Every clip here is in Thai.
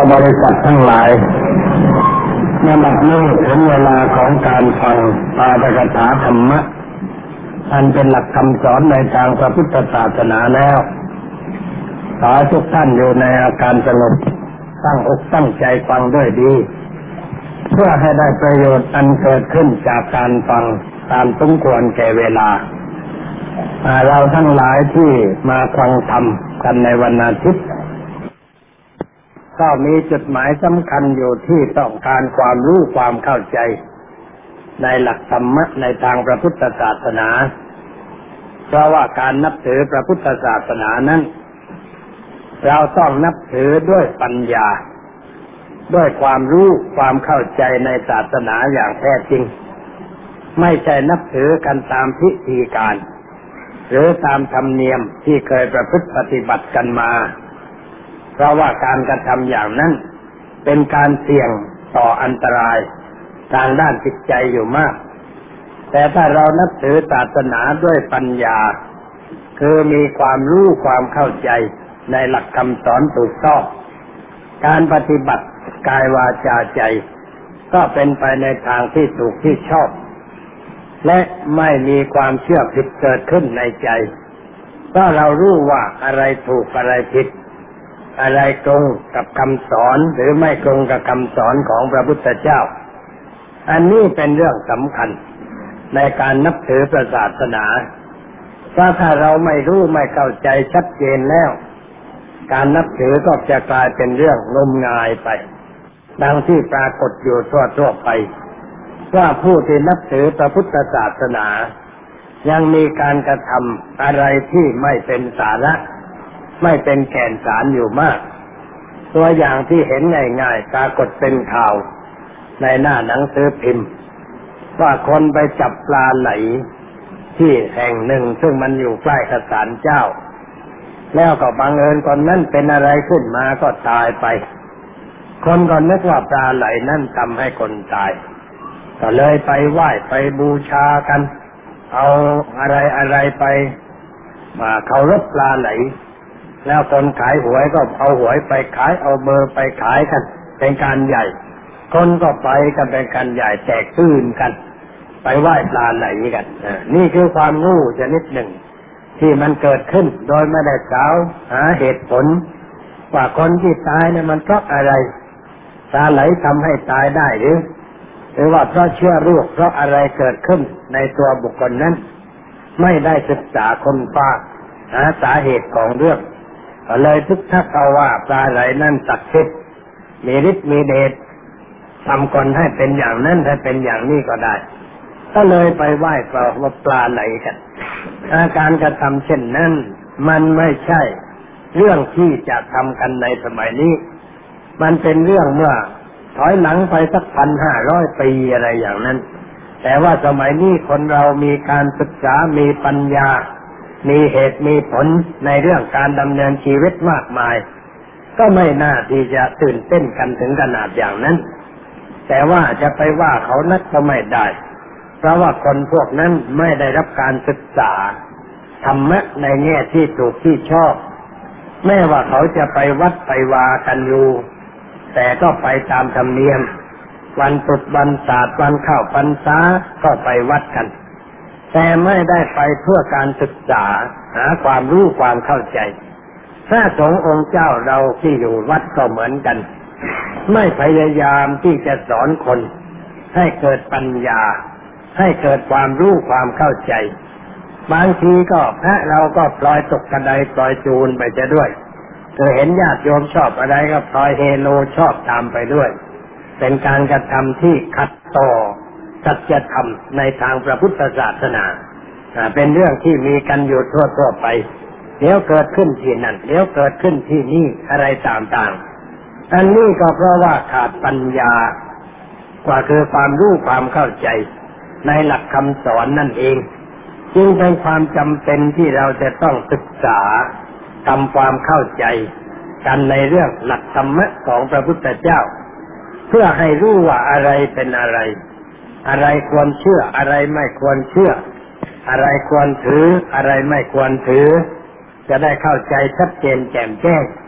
บริษัททั้งหลายในบัดนี้ถึงเวลาของการฟังปาฐกถาธรรมะอันเป็นหลักคำสอนในทางพระพุทธศาสนาแล้วขอทุกท่านอยู่ในอาการสงบตั้งอกตั้งใจฟังด้วยดีเพื่อให้ได้ประโยชน์อันเกิดขึ้นจากการฟังตามสมควรแก่เวลาเราทั้งหลายที่มาฟังธรรมกันในวันอาทิตย์ก็มีจุดหมายสำคัญอยู่ที่ต้องการความรู้ความเข้าใจในหลักธรรมะในทางพระพุทธศาสนาเพราะว่าการนับถือพระพุทธศาสนานั้นเราต้องนับถือด้วยปัญญาด้วยความรู้ความเข้าใจในศาสนาอย่างแท้จริงไม่ใช่นับถือกันตามพิธีการหรือตามธรรมเนียมที่เคยประพฤติปฏิบัติกันมาเพราะว่าการกระทำอย่างนั้นเป็นการเสี่ยงต่ออันตรายทางด้านจิตใจอยู่มากแต่ถ้าเรานับถือศาสนาด้วยปัญญาคือมีความรู้ความเข้าใจในหลักคำสอนถูกต้องการปฏิบัติกายวาจาใจก็เป็นไปในทางที่ถูกที่ชอบและไม่มีความเชื่อผิดเกิดขึ้นในใจเพราะเรารู้ว่าอะไรถูกอะไรผิดอะไรตรงกับคำสอนหรือไม่ตรงกับคำสอนของพระพุทธเจ้าอันนี้เป็นเรื่องสำคัญในการนับถือพระศาสนาถ้าเราไม่รู้ไม่เข้าใจชัดเจนแล้วการนับถือก็จะกลายเป็นเรื่องงมงายไปดังที่ปรากฏอยู่ทั่วไปว่าผู้ที่นับถือพระพุทธศาสนายังมีการกระทำอะไรที่ไม่เป็นสาระไม่เป็นแก่นสารอยู่มากตัวอย่างที่เห็นง่ายๆปรากฏเป็นข่าวในหน้าหนังสือพิมพ์ว่าคนไปจับปลาไหลที่แห่งหนึ่งซึ่งมันอยู่ใกล้กับศาลเจ้าแล้วก็บังเอิญคนนั้นเป็นอะไรขึ้นมาก็ตายไปคนก็นึกว่าปลาไหลนั่นทำให้คนตายก็เลยไปไหว้ไปบูชากันเอาอะไรไปมาเคารพปลาไหลแล้วคนขายหวยก็เอาหวยไปขายเอาเบอร์ไปขายกันเป็นการใหญ่คนก็ไปกันเป็นการใหญ่แตกตื่นกันไปไหว้ปลาไหลกันนี่คือความโง่ชนิดหนึ่งที่มันเกิดขึ้นโดยไม่ได้กล่าวหาเหตุผลว่าคนที่ตายเนี่ยมันเพราะอะไรปลาไหลทำให้ตายได้หรือว่าเพราะเชื้อโรคเพราะอะไรเกิดขึ้นในตัวบุคคลนั้นไม่ได้ศึกษาค้นคว้าหาสาเหตุของเรื่องก็เลยทึกทักเอาว่าปลาไหลนั้นศักดิ์สิทธิ์มีฤทธิ์มีเดชทำคนให้เป็นอย่างนั้นให้เป็นอย่างนี้ก็ได้ก็เลยไปไหว้ปลาไหลกันอาการกระทำเช่นนั้นมันไม่ใช่เรื่องที่จะทำกันในสมัยนี้มันเป็นเรื่องเมื่อถอยหลังไปสัก 1,500 ปีอะไรอย่างนั้นแต่ว่าสมัยนี้คนเรามีการศึกษามีปัญญามีเหตุมีผลในเรื่องการดำเนินชีวิตมากมายก็ไม่น่าที่จะตื่นเต้นกันถึงขนาดอย่างนั้นแต่ว่าจะไปว่าเขานักก็ไม่ได้เพราะว่าคนพวกนั้นไม่ได้รับการศึกษาธรรมะในแง่ที่ถูกที่ชอบแม้ว่าเขาจะไปวัดไปวากันอยู่แต่ก็ไปตามธรรมเนียมวันตรุษวันศาสตร์วันเข้าพรรษาก็ไปวัดกันแต่ไม่ได้ไปเพื่อการศึกษาหาความรู้ความเข้าใจพระสงฆ์องค์เจ้าเราที่อยู่วัดก็เหมือนกันไม่พยายามที่จะสอนคนให้เกิดปัญญาให้เกิดความรู้ความเข้าใจบางทีก็พระเราก็ปล่อยตกกระไดปล่อยจูนไปจะด้วยเธอเห็นญาติโยมชอบอะไรก็ปล่อยเฮโลชอบตามไปด้วยเป็นการกระทำที่ขัดต่อสัจธรรมในทางพระพุทธศาสนาเป็นเรื่องที่มีกันอยู่ทั่วไปเดี๋ยวเกิดขึ้นที่นั่นเดี๋ยวเกิดขึ้นที่นี่อะไรต่างๆอันนี้ก็เพราะว่าขาดปัญญากว่าคือความรู้ความเข้าใจในหลักคำสอนนั่นเองจึงเป็นความจำเป็นที่เราจะต้องศึกษาทำความเข้าใจกันในเรื่องหลักธรรมะของพระพุทธเจ้าเพื่อให้รู้ว่าอะไรเป็นอะไรอะไรควรเชื่ออะไรไม่ควรเชื่ออะไรควรถืออะไรไม่ควรถือจะได้เข้าใจชัดเจนแจ่มแจ้ง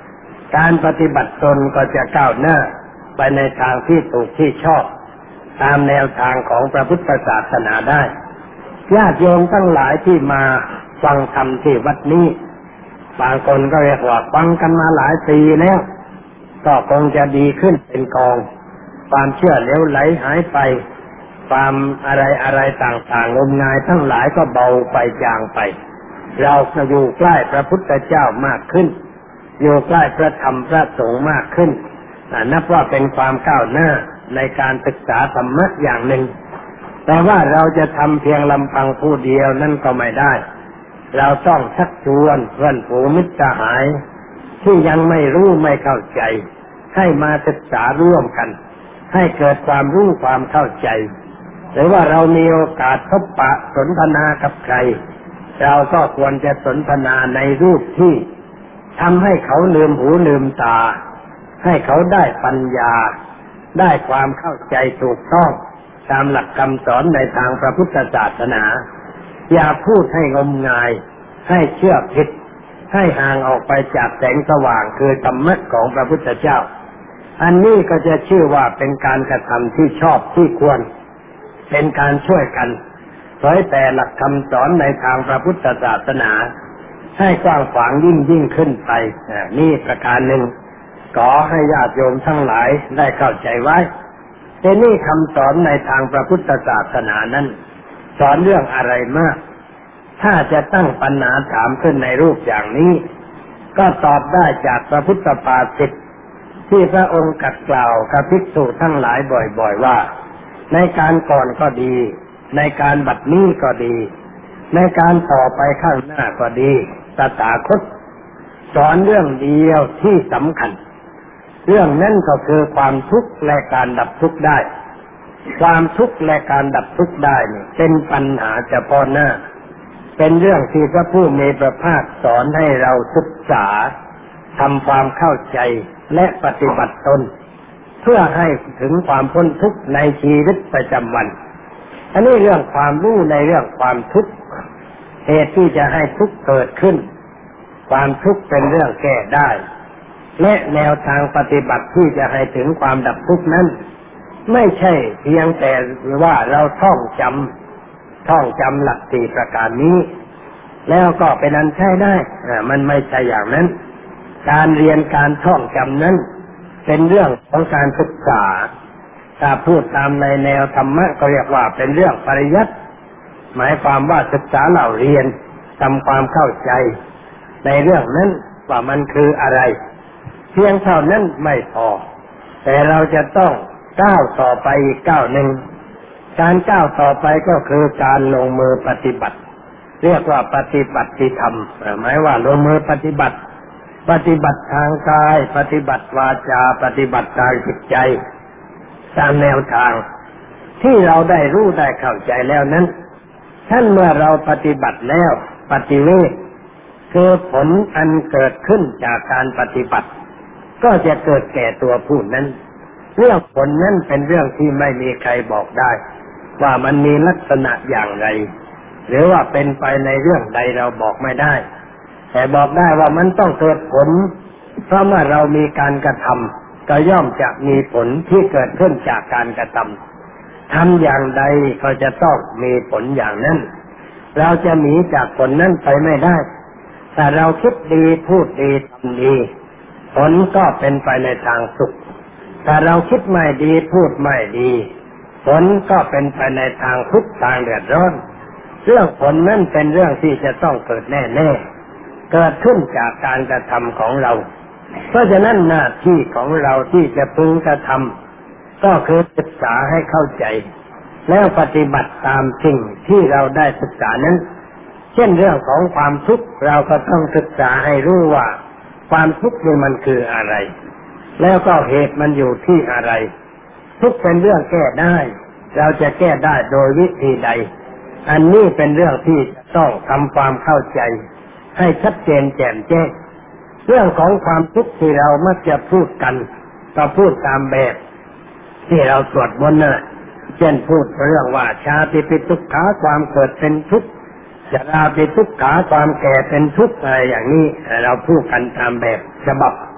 การปฏิบัติตนก็จะก้าวหน้าไปในทางที่ถูกที่ชอบตามแนวทางของพระพุทธศาสนาได้ญาติโยมทั้งหลายที่มาฟังธรรมที่วัดนี้บางคนก็เรียกว่าฟังกันมาหลายปีแล้วก็คงจะดีขึ้นเป็นกองความเชื่อเหลวไหลหายไปความอะไรต่างๆงมงายทั้งหลายก็เบาไปจางไปเราก็อยู่ใกล้พระพุทธเจ้ามากขึ้นอยู่ใกล้พระธรรมพระสงฆ์มากขึ้นนับว่าเป็นความก้าวหน้าในการศึกษาธรรมะอย่างหนึ่งแต่ว่าเราจะทำเพียงลำพังผู้เดียวนั่นก็ไม่ได้เราต้องชักชวนเพื่อนฝูงมิตรสหายที่ยังไม่รู้ไม่เข้าใจให้มาศึกษาร่วมกันให้เกิดความรู้ความเข้าใจหรือว่าเรามีโอกาสพบปะสนทนากับใครเราก็ควรจะสนทนาในรูปที่ทำให้เขาลืมหูลืมตาให้เขาได้ปัญญาได้ความเข้าใจถูกต้องตามหลักคำสอนในทางพระพุทธศาสนาอย่าพูดให้งมงายให้เชื่อผิดให้ห่างออกไปจากแสงสว่างคือธรรมะของพระพุทธเจ้าอันนี้ก็จะชื่อว่าเป็นการกระทำที่ชอบที่ควรเป็นการช่วยกันเผยแผ่หลักคำสอนในทางพระพุทธศาสนาให้กว้างขวางยิ่งขึ้นไปนี่ประการหนึ่งขอให้ญาติโยมทั้งหลายได้เข้าใจไว้แต่นี่คำสอนในทางพระพุทธศาสนานั้นสอนเรื่องอะไรมากถ้าจะตั้งปัญหาถามขึ้นในรูปอย่างนี้ก็ตอบได้จากพระพุทธภาษิตที่พระองค์กัดกล่าวกับภิกษุทั้งหลายบ่อยๆว่าในการก่อนก็ดีในการบัดนี้ก็ดีในการต่อไปข้างหน้าก็ดีตถาคตสอนเรื่องเดียวที่สำคัญเรื่องนั้นก็คือความทุกข์และการดับทุกข์ได้ความทุกข์และการดับทุกข์ได้นี่เป็นปัญหาเฉพาะหน้าเป็นเรื่องที่พระผู้มีพระภาคสอนให้เราศึกษาทำความเข้าใจและปฏิบัติตนเพื่อให้ถึงความพ้นทุกข์ในชีวิตประจำวันอันนี้เรื่องความรู้ในเรื่องความทุกข์เหตุที่จะให้ทุกข์เกิดขึ้นความทุกข์เป็นเรื่องแก้ได้และแนวทางปฏิบัติที่จะให้ถึงความดับทุกข์นั้นไม่ใช่เพียงแต่ว่าเราท่องจำหลักสี่ประการนี้แล้วก็เป็นอันใช้ได้มันไม่ใช่อย่างนั้นการเรียนการท่องจำนั้นเป็นเรื่องของการศึกษาถ้าพูดตามในแนวธรรมะก็เรียกว่าเป็นเรื่องปริยัติหมายความว่าศึกษาเล่าเรียนทำความเข้าใจในเรื่องนั้นว่ามันคืออะไรเพียงเท่านั้นไม่พอแต่เราจะต้องก้าวต่อไปอีกก้าวหนึ่งการก้าวต่อไปก็คือการลงมือปฏิบัติเรียกว่าปฏิบัติธรรมหมายว่าลงมือปฏิบัติทางกายปฏิบัติวาจาปฏิบัติทางจิตใจตามแนวทางที่เราได้รู้ได้เข้าใจแล้วนั้นท่านเมื่อเราปฏิบัติแล้วปฏิเวทคือผลอันเกิดขึ้นจากการปฏิบัติก็จะเกิดแก่ตัวผู้นั้นเรื่องผลนั้นเป็นเรื่องที่ไม่มีใครบอกได้ว่ามันมีลักษณะอย่างไรหรือว่าเป็นไปในเรื่องใดเราบอกไม่ได้แต่บอกได้ว่ามันต้องเกิดผลเพราะเมื่อเรามีการกระทำก็ย่อมจะมีผลที่เกิดขึ้นจากการกระทำทำอย่างใดก็จะต้องมีผลอย่างนั้นเราจะหนีจากผลนั้นไปไม่ได้แต่เราคิดดีพูดดีทำดีผลก็เป็นไปในทางสุขถ้าเราคิดไม่ดีพูดไม่ดีผลก็เป็นไปในทางทุกข์ทางเดือดร้อนเรื่องผลนั้นเป็นเรื่องที่จะต้องเกิดแน่ๆเกิดขึ้นจากการกระทำของเราเพราะฉะนั้นหน้าที่ของเราที่จะพึงกระทำก็คือศึกษาให้เข้าใจแล้วปฏิบัติตามสิ่งที่เราได้ศึกษานั้นเช่นเรื่องของความทุกข์เราก็ต้องศึกษาให้รู้ว่าความทุกข์นี่มันคืออะไรแล้วก็เหตุมันอยู่ที่อะไรทุกข์เป็นเรื่องแก้ได้เราจะแก้ได้โดยวิธีใดอันนี้เป็นเรื่องที่ต้องทำความเข้าใจให้ชัดเจนแจ่มแจ้งเรื่องของความทุกข์ที่เรามักจะพูดกันก็พูดตามแบบที่เราสวดมนต์น่ะเช่นพูดเรื่องว่าชาติปิทุกขาความเกิดเป็นทุกข์ชราปิทุกขาความแก่เป็นทุกข์อะไรอย่างนี้เราพูดกันตามแบบฉบับ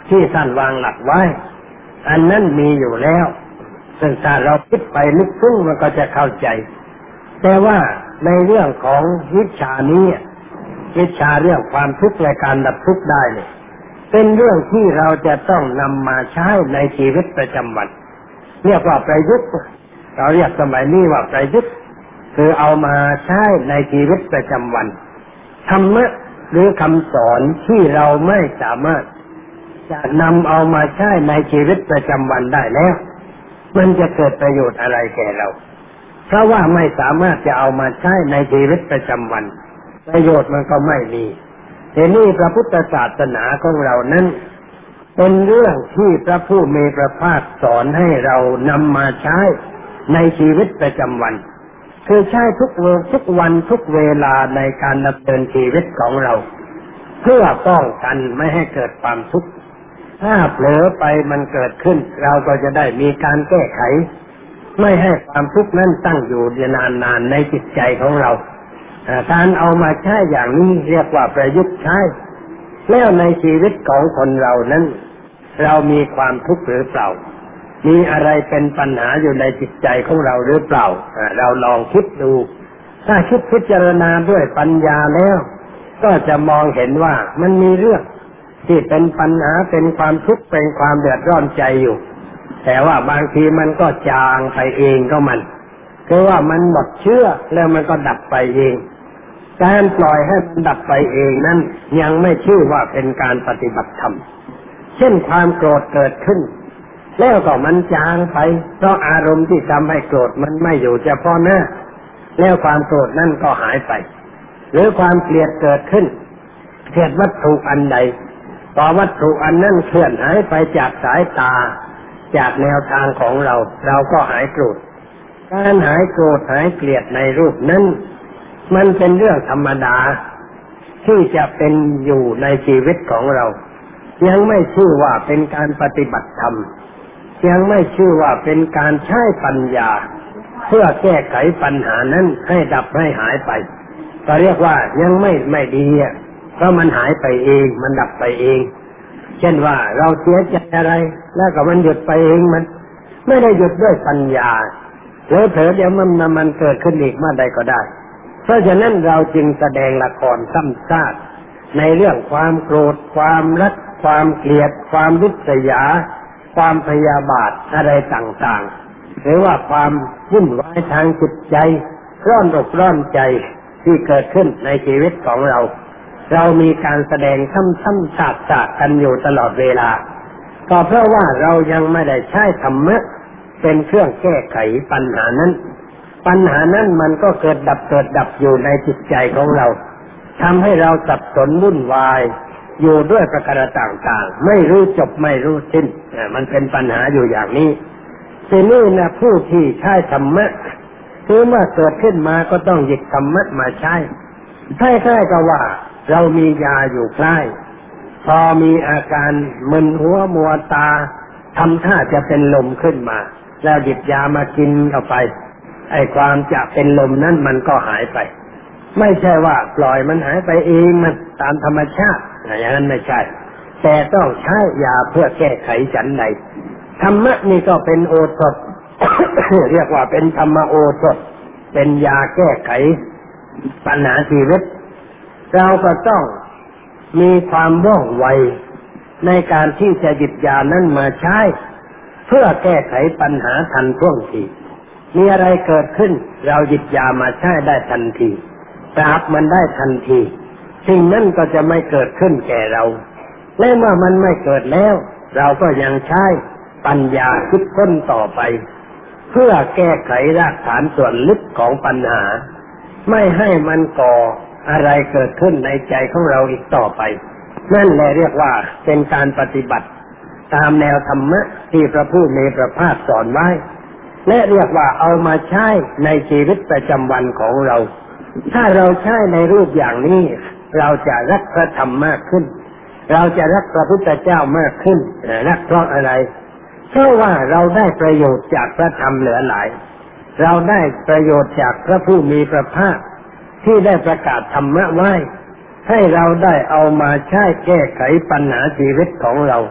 ที่ท่านวางหลักไว้อันนั้นมีอยู่แล้วซึ่งถ้าเราคิดไปลึกซึ้งมันก็จะเข้าใจแต่ว่าในเรื่องของวิชานี้วิชาเรื่องความทุกข์และการดับทุกข์ได้เนี่ยเป็นเรื่องที่เราจะต้องนำมาใช้ในชีวิตประจำวันเรียกว่าประยุกต์เราเรียกสมัยนี้ว่าประยุกต์คือเอามาใช้ในชีวิตประจำวันธรรมะหรือคำสอนที่เราไม่สามารถจะนำเอามาใช้ในชีวิตประจำวันได้แล้วมันจะเกิดประโยชน์อะไรแก่เราเพราะว่าไม่สามารถจะเอามาใช้ในชีวิตประจำวันประโยชน์มันก็ไม่มีทีนี้พระพุทธศาสนาของเรานั้นเป็นเรื่องที่พระผู้มีพระภาคสอนให้เรานำมาใช้ในชีวิตประจำวันคือใช้ทุกวันทุกเวลาในการดำเนินชีวิตของเราเพื่อป้องกันไม่ให้เกิดความทุกข์ถ้าเผลอไปมันเกิดขึ้นเราก็จะได้มีการแก้ไขไม่ให้ความทุกข์นั้นตั้งอยู่นานๆในจิตใจของเราการเอามาใช้อย่างนี้เรียกว่าประยุกต์ใช้แล้วในชีวิตของคนเรานั้นเรามีความทุกข์หรือเปล่ามีอะไรเป็นปัญหาอยู่ในจิตใจของเราหรือเปล่าเราลองคิดดูถ้าคิดพิจารณาด้วยปัญญาแล้วก็จะมองเห็นว่ามันมีเรื่องที่เป็นปัญหาเป็นความทุกข์เป็นความเดือดร้อนใจอยู่แต่ว่าบางทีมันก็จางไปเองก็มันคือว่ามันหมดเชื้อแล้วมันก็ดับไปเองการปล่อยให้มันดับไปเองนั้นยังไม่ชื่อว่าเป็นการปฏิบัติธรรมเช่นความโกรธเกิดขึ้นแล้วก็มันจางไปเพราะอารมณ์ที่ทำให้โกรธมันไม่อยู่เฉพาะหน้าแล้วความโกรธนั่นก็หายไปหรือความเกลียดเกิดขึ้นเกลียดวัตถุอันใดพอวัตถุอันนั้นเคลื่อนหายไปจากสายตาจากแนวทางของเราเราก็หายโกรธการหายโกรธหายเกลียดในรูปนั้นมันเป็นเรื่องธรรมดาที่จะเป็นอยู่ในชีวิตของเรายังไม่ชื่อว่าเป็นการปฏิบัติธรรมยังไม่ชื่อว่าเป็นการใช้ปัญญาเพื่อแก้ไขปัญหานั้นให้ดับให้หายไปก็เรียกว่ายังไม่ดีเพราะมันหายไปเองมันดับไปเองเช่นว่าเราเสียใจอะไรแล้วก็มันหยุดไปเองมันไม่ได้หยุดด้วยปัญญาแล้วเผลอเดี๋ยวมันเกิดขึ้นอีกเมื่อใดก็ได้เพราะฉะนั้นเราจึงแสดงละครซ้ำซากในเรื่องความโกรธความรักความเกลียดความริษยาความพยาบาทอะไรต่างๆหรือว่าความวุ่นวายทางจิตใจร้อนอกร้อนใจที่เกิดขึ้นในชีวิตของเรามีการแสดงซ้ำๆซากๆกันอยู่ตลอดเวลาก็เพราะว่าเรายังไม่ได้ใช้ธรรมะเป็นเครื่องแก้ไขปัญหานั้นมันก็เกิดดับอยู่ในจิตใจของเราทำให้เราสับสนวุ่นวายอยู่ด้วยประการต่างๆไม่รู้จบไม่รู้สิ้นมันเป็นปัญหาอยู่อย่างนี้ทีนี้นะผู้ที่ใช้ธรรมะคือเมื่อเกิดขึ้นมาก็ต้องหยิบธรรมะมาใช้คล้ายๆกับว่าเรามียาอยู่ใกล้พอมีอาการมึนหัวมัวตาทำท่าจะเป็นลมขึ้นมาแล้วหยิบยามากินเข้าไปไอ้ความจะเป็นลมนั้นมันก็หายไปไม่ใช่ว่าปล่อยมันหายไปเองมันตามธรรมชาติอย่างนั้นไม่ใช่แต่ต้องใช้ยาเพื่อแก้ไขฉันใดธรรมะนี่ก็เป็นโอสถ เรียกว่าเป็นธรรมโอสถเป็นยาแก้ไขปัญหาชีวิตเราก็ต้องมีความว่องไวในการที่จะหยิบยานั้นมาใช้เพื่อแก้ไขปัญหาทันท่วงทีมีอะไรเกิดขึ้นเราหยิบยามาใช้ได้ทันทีปราบมันได้ทันทีสิ่งนั้นก็จะไม่เกิดขึ้นแก่เราและเมื่อมันไม่เกิดแล้วเราก็ยังใช้ปัญญาคิดค้นต่อไปเพื่อแก้ไขรากฐานส่วนลึกของปัญหาไม่ให้มันก่ออะไรเกิดขึ้นในใจของเราอีกต่อไปนั่นแหละเรียกว่าเป็นการปฏิบัติตามแนวธรรมะที่พระผู้มีพระภาคสอนไว้และเรียกว่าเอามาใช้ในชีวิตประจำวันของเราถ้าเราใช้ในรูปอย่างนี้เราจะรักพระธรรมมากขึ้นเราจะรักพระพุทธเจ้ามากขึ้นรักเพราะอะไรเพราะว่าเราได้ประโยชน์จากพระธรรมเหลือหลายเราได้ประโยชน์จากพระผู้มีพระภาคที่ได้ประกาศธรรมะไว้ให้เราได้เอามาใช้แก้ไขปัญหาชีวิตของเรา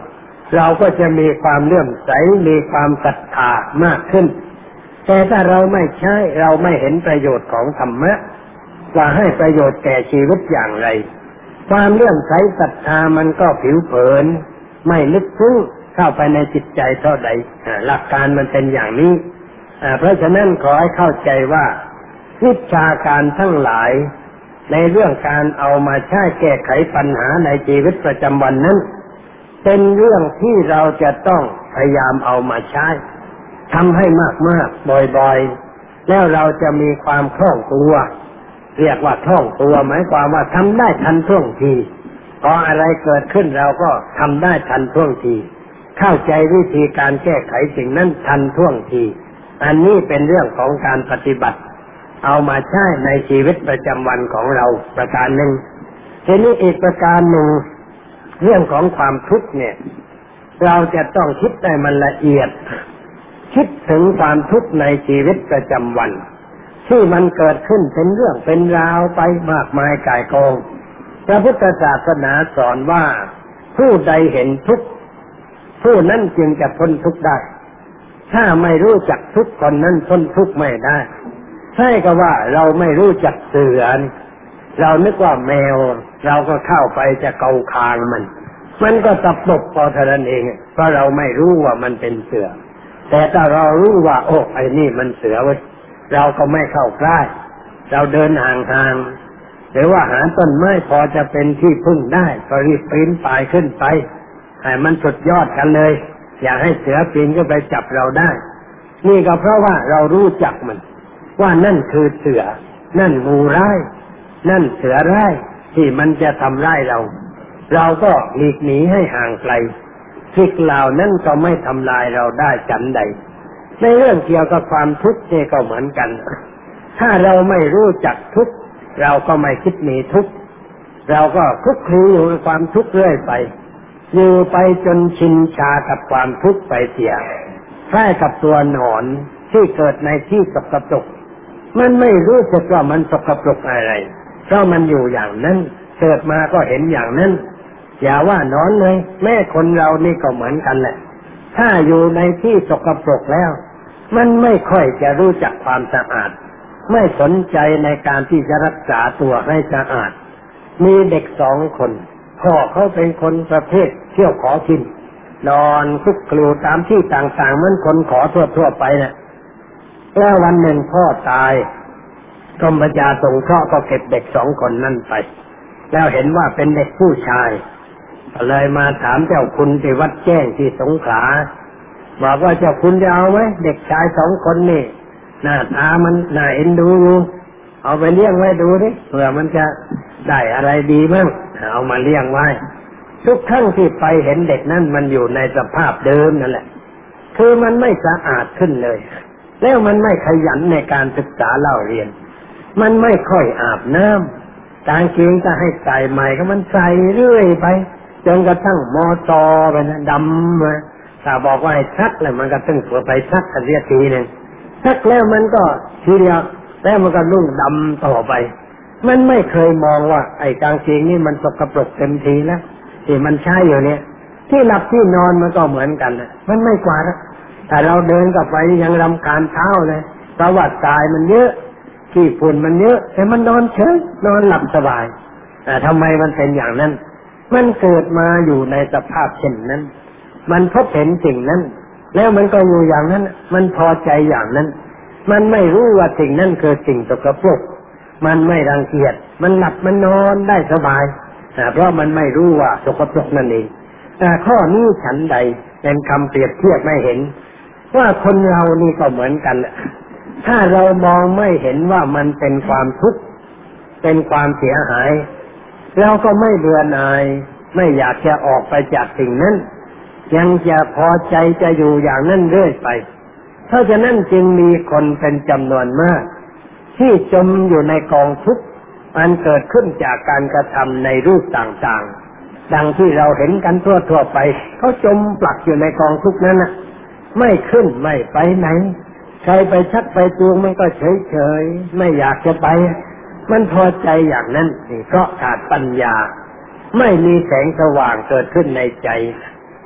เราก็จะมีความเลื่อมใสมีความศรัทธามากขึ้นแต่ถ้าเราไม่ใช้เราไม่เห็นประโยชน์ของธรรมะว่าให้ประโยชน์แก่ชีวิตอย่างไรความเลื่อมใสศรัทธามันก็ผิวเผินไม่ลึกซึ้งเข้าไปในจิตใจเท่าใดหลักการมันเป็นอย่างนี้เพราะฉะนั้นขอให้เข้าใจว่าวิชาการทั้งหลายในเรื่องการเอามาใช้แก้ไขปัญหาในชีวิตประจำวันนั้นเป็นเรื่องที่เราจะต้องพยายามเอามาใช้ทำให้มากๆบ่อยๆแล้วเราจะมีความคล่องตัวเรียกว่าคล่องตัวหมายความว่าทำได้ทันท่วงทีพออะไรเกิดขึ้นเราก็ทำได้ทันท่วงทีเข้าใจวิธีการแก้ไขสิ่งนั้นทันท่วงทีอันนี้เป็นเรื่องของการปฏิบัติเอามาใช้ในชีวิตประจำวันของเราประการหนึ่งทีนี้อีกประการหนึ่งเรื่องของความทุกข์เนี่ยเราจะต้องคิดให้มันละเอียดคิดถึงความทุกข์ในชีวิตประจำวันที่มันเกิดขึ้นเป็นเรื่องเป็นราวไปมากมายก่ายกองพระพุทธศาสนาสอนว่าผู้ใดเห็นทุกข์ผู้นั้นจึงจะพ้นทุกข์ได้ถ้าไม่รู้จักทุกข์คนนั้นพ้นทุกข์ไม่ได้ใช่ก็ว่าเราไม่รู้จักเสือเรานึกว่าแมวเราก็เข้าไปจะเกาคางมันก็ตะปบพอเท่านั้นเองเพราะเราไม่รู้ว่ามันเป็นเสือแต่ถ้าเรารู้ว่าโอ้ไอ้นี่มันเสือเว้ยเราก็ไม่เข้าใกล้เราเดินห่างๆหรือว่าหาต้นไม้พอจะเป็นที่พึ่งได้ก็รีบปีนป่ายขึ้นไปให้มันสุดยอดกันเลยอย่าให้เสือปีนก็ไปจับเราได้นี่ก็เพราะว่าเรารู้จักมันว่านั่นคือเสือนั่นงูร้ายนั่นเสือร้ายที่มันจะทำร้ายเราก็หลีกหนีให้ห่างไกลสิ่งเหล่านั้นก็ไม่ทำลายเราได้ฉันใดในเรื่องเกี่ยวกับความทุกข์นี่ก็เหมือนกันถ้าเราไม่รู้จักทุกข์เราก็ไม่คิดหนีทุกข์เราก็คลุกคลีอยู่กับความทุกข์เรื่อยไปอยู่ไปจนชินชากับความทุกข์ไปเสียคล้ายกับตัวหนอนที่เกิดในที่สกปรกมันไม่รู้สึกว่ามันสกปรกอะไรเพราะมันอยู่อย่างนั้นเกิดมาก็เห็นอย่างนั้นอย่าว่าหนอนเลยแม่คนเรานี่ก็เหมือนกันแหละถ้าอยู่ในที่สกปรกแล้วมันไม่ค่อยจะรู้จักความสะอาดไม่สนใจในการที่จะรักษาตัวให้สะอาดมีเด็ก2 คนพ่อเขาเป็นคนประเภทเที่ยวขอกินนอนคุกคลูตามที่ต่างๆเหมือนคนขอทั่วๆไปนะแล้ววันหนึ่งพ่อตายกรมประชาสงเคราะห์ก็เก็บเด็ก2 คนนั่นไปแล้วเห็นว่าเป็นเด็กผู้ชายก็เลยมาถามเจ้าคุณที่วัดแจ้งที่สงขลาบอกว่าเจ้าคุณจะเอาไหมเด็กชาย2 คนนี่หน้าตามันน่าเอ็นดูอยู่เอาไปเลี้ยงไว้ดูดิเผื่อมันจะได้อะไรดีบ้างเอามาเลี้ยงไว้ทุกครั้งที่ไปเห็นเด็กนั่นมันอยู่ในสภาพเดิมนั่นแหละคือมันไม่สะอาดขึ้นเลยแล้วมันไม่ขยันในการศึกษาเล่าเรียนมันไม่ค่อยอาบน้ำกางเกงจะให้ใส่ใหม่ก็มันใส่เรื่อยไปจนกระทั่งมอตอไปนะดำมาถ้าบอกว่าให้ซักแล้วมันก็ต้องเผื่อไปซักกันเรียทีนึงซักแล้วมันก็ทีเดียวแล้วมันก็นุ่งดำต่อไปมันไม่เคยมองว่าไอ้กางเกงนี่มันสกปรกเต็มทีแล้วที่มันใช้อยู่เนี่ยที่หลับที่นอนมันก็เหมือนกันนะมันไม่กว่านะแต่เราเดินกับไปยังรำคาญเท้าเลยเพราะว่าทรายมันเยอะขี้ฝุ่นมันเยอะแต่มันนอนเฉยนอนหลับสบายทำไมมันเป็นอย่างนั้นมันเกิดมาอยู่ในสภาพเช่นนั้นมันพบเห็นสิ่งนั้นแล้วมันก็อยู่อย่างนั้นมันพอใจอย่างนั้นมันไม่รู้ว่าสิ่งนั้นคือสิ่งสกปรกมันไม่รังเกียจมันหลับมันนอนได้สบายเพราะมันไม่รู้ว่าสกปรกนั่นเองข้อนี้ฉันใดเป็นคำเปรียบเทียบไม่เห็นว่าคนเรานี่ก็เหมือนกันถ้าเรามองไม่เห็นว่ามันเป็นความทุกข์เป็นความเสียหายเราก็ไม่เบื่อหน่ายไม่อยากจะออกไปจากสิ่งนั้นยังจะพอใจจะอยู่อย่างนั้นเรื่อยไปเพราะฉะนั้นจึงมีคนเป็นจำนวนมากที่จมอยู่ในกองทุกข์อันเกิดขึ้นจากการกระทำในรูปต่างๆดังที่เราเห็นกันทั่วๆไปเขาจมปลักอยู่ในกองทุกข์นั้นนะไม่ขึ้นไม่ไปไหนใครไปชักไปจูงมันก็เฉยๆไม่อยากจะไปมันพอใจอย่างนั้นเพราะขาดปัญญาไม่มีแสงสว่างเกิดขึ้นในใจ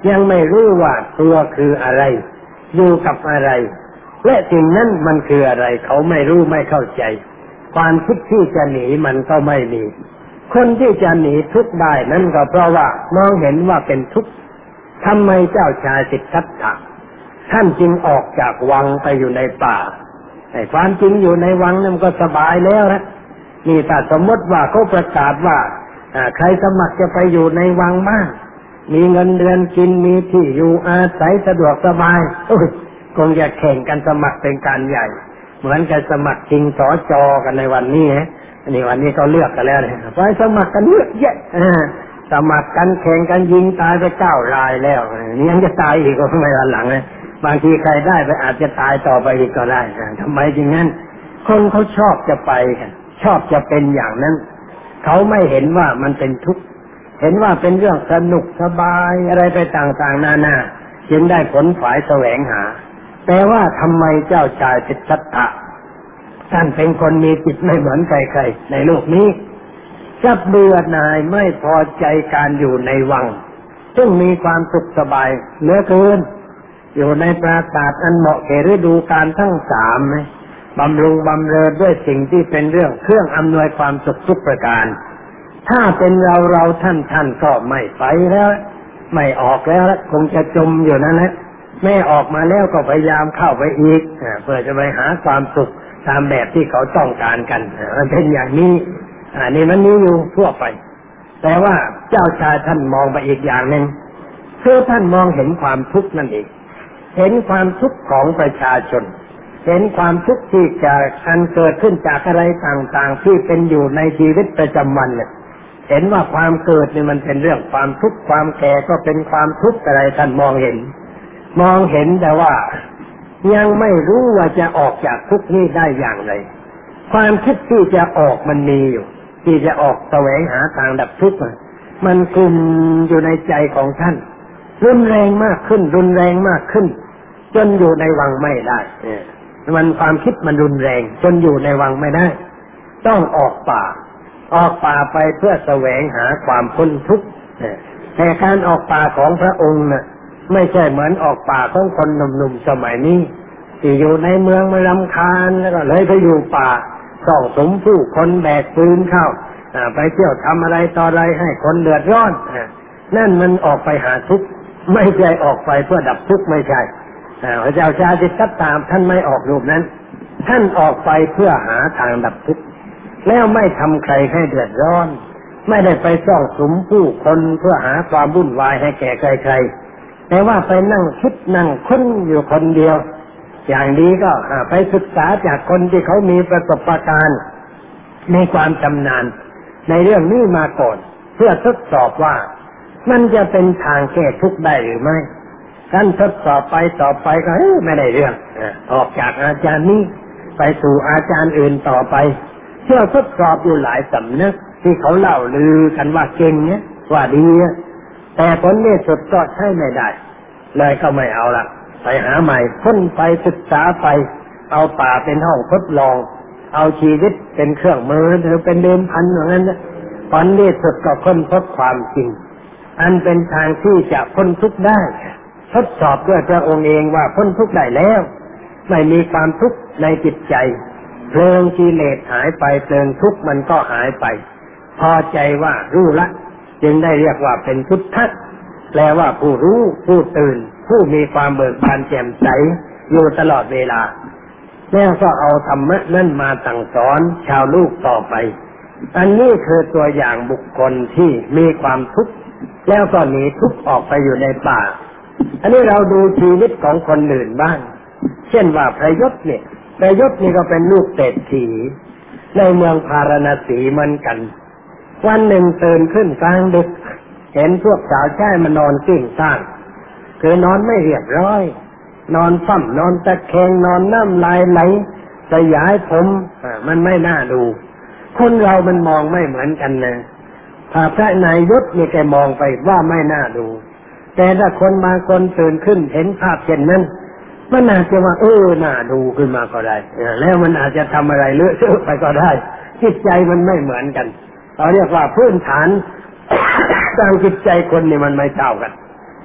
ยังไม่รู้ว่าตัวคืออะไรอยู่กับอะไรและสิ่งนั้นมันคืออะไรเขาไม่รู้ไม่เข้าใจความคิดที่จะหนีมันก็ไม่มีคนที่จะหนีทุกข์ได้นั่นก็เพราะว่ามองเห็นว่าเป็นทุกข์ทำไมเจ้าชายสิทธัตถะท่านจึงออกจากวังไปอยู่ในป่าแต่ความจริงอยู่ในวังนั่นก็สบายแล้วนะนี่แต่สมมติว่าเขาประกาศว่าใครสมัครจะไปอยู่ในวังบ้างมีเงินเดือนกินมีที่อยู่อาศัยสะดวกสบายคงจะแข่งกันสมัครเป็นการใหญ่เหมือนกับสมัครชิงสจ.กันในวันนี้ฮะนี่วันนี้เขาเลือกกันแล้วเนี่ยไปสมัครกันเยอะแยะสมัครกันแข่งกันยิงตายไป9 รายแล้วนี่ยังจะตายอีกก็ไม่วันหลังนะบางทีใครได้ไปอาจจะตายต่อไปอีกก็ได้ทำไมจริงงั้นคนเขาชอบจะไปกันชอบจะเป็นอย่างนั้นเขาไม่เห็นว่ามันเป็นทุกข์เห็นว่าเป็นเรื่องสนุกสบายอะไรไปต่างๆนานาจึงได้ผลฝ่ายแสวงหาแต่ว่าทำไมเจ้าชายสิทธัตถะท่านเป็นคนมีจิตไม่เหมือนใครๆในโลกนี้จะเบื่อหน่ายไม่พอใจการอยู่ในวังซึ่งมีความสุขสบายเหลือเกินอยู่ในปราสาทอันเหมาะแก่ฤดูกาลทั้ง3บำรุงบำเรอด้วยสิ่งที่เป็นเรื่องเครื่องอำนวยความสุขทุกประการถ้าเป็นเราท่านก็ไม่ไปแล้วไม่ออกแล้วคงจะจมอยู่นั่นแหละแม่ออกมาแล้วก็พยายามเข้าไปอีกเพื่อจะไปหาความสุขตามแบบที่เขาต้องการกันมันเป็นอย่างนี้นี่มันมีอยู่ทั่วไปแต่ว่าเจ้าชายท่านมองไปอีกอย่างหนึ่งคือท่านมองเห็นความทุกข์นั่นเองเห็นความทุกข์ของประชาชนเห็นความทุกข์ที่จะเกิดขึ้นจากอะไรต่างๆที่เป็นอยู่ในชีวิตประจำวันเนี่ยเห็นว่าความเกิดนี่มันเป็นเรื่องความทุกข์ความแก่ก็เป็นความทุกข์อะไรท่านมองเห็นแต่ว่ายังไม่รู้ว่าจะออกจากทุกข์นี้ได้อย่างไรความคิดที่จะออกมันมีอยู่ที่จะออกแสวงหาทางดับทุกข์มันกุมอยู่ในใจของท่านรุนแรงมากขึ้นจนอยู่ในวังไม่ได้มันความคิดมันรุนแรงจนอยู่ในวังไม่ได้ต้องออกป่าไปเพื่อแสวงหาความพ้นทุกข์แต่การออกป่าของพระองค์น่ะไม่ใช่เหมือนออกป่าของคนหนุ่มๆสมัยนี้ที่อยู่ในเมืองไม่รำคาญแล้วก็เลยไปอยู่ป่าส่องสมผู้คนแบกปืนเข้าไปเที่ยวทำอะไรต่ออะไรให้คนเดือดร้อนนั่นมันออกไปหาทุกข์ไม่ใช่ออกไปเพื่อดับทุกข์ไม่ใช่พระเจ้าชายสิทธัตถะท่านไม่ออกรูปนั้นท่านออกไปเพื่อหาทางดับทุกข์แล้วไม่ทำใครให้เดือดร้อนไม่ได้ไปซ่องสุมผู้คนเพื่อหาความวุ่นวายให้แก่ใครๆแต่ว่าไปนั่งคิดนั่งค้นอยู่คนเดียวอย่างนี้ก็ไปศึกษาจากคนที่เขามีประสบการณ์มีความชำนาญในเรื่องนี้มาก่อนเพื่อทดสอบว่ามันจะเป็นทางแก้ทุกข์ได้หรือไม่ท่านทดสอบไปต่อไปก็ไม่ได้เรื่องออกจากอาจารย์นี้ไปสู่อาจารย์อื่นต่อไปเชื่อทดสอบอยู่หลายสำนักที่เขาเล่าลือกันว่าเก่งเนี่ยว่าดีแต่ผลนี่สุดก็ใช้ไม่ได้เลยก็ไม่เอาละไปหาใหม่ค้นไปศึกษาไปเอาป่าเป็นห้องทดลองเอาชีวิตเป็นเครื่องมือหรือเป็นเดิมพันอย่างนั้นผลนี่สุดก็ค้นพบความจริงอันเป็นทางที่จะพ้นทุกข์ได้ทดสอบด้วยพระองค์เองว่าพ้นทุกข์ได้แล้วไม่มีความทุกข์ในจิตใจเพลิงกิเลสหายไปเพลิงทุกข์มันก็หายไปพอใจว่ารู้ละจึงได้เรียกว่าเป็นพุทธะแปลว่าผู้รู้ผู้ตื่นผู้มีความเบิกบานแจ่มใสอยู่ตลอดเวลาแล้วก็เอาธรรมะนั่นมาสั่งสอนชาวลูกต่อไปอันนี้คือตัวอย่างบุคคลที่มีความทุกข์แล้วก็หนีทุกข์ออกไปอยู่ในป่าอันนี้เราดูชีวิตของคนอื่นบ้างเช่นว่าพระยศนี่ก็เป็นลูกเศรษฐีในเมืองพาราณสีเหมือนกันวันหนึ่งตื่นขึ้นกลางดึกเห็นพวกสาวใช้มานอนกิ้งซ่านคือนอนไม่เรียบร้อยนอนฟั่มนอนตะแคงนอนน้ำลายไหลสยายผมมันไม่น่าดูคนเรามันมองไม่เหมือนกันนะถ้าพระนายยศนี่แกมองไปว่าไม่น่าดูแต่ถ้าคนบางคนตื่นขึ้นเห็นภาพเช่นนั้นมันอาจจะว่าน่าดูขึ้นมาก็ได้แล้วมันอาจจะทำอะไรเลอะเทอะไปก็ได้จิตใจมันไม่เหมือนกันเราเรียกว่าพื้นฐานทางจิตใจคนนี่มันไม่เท่ากัน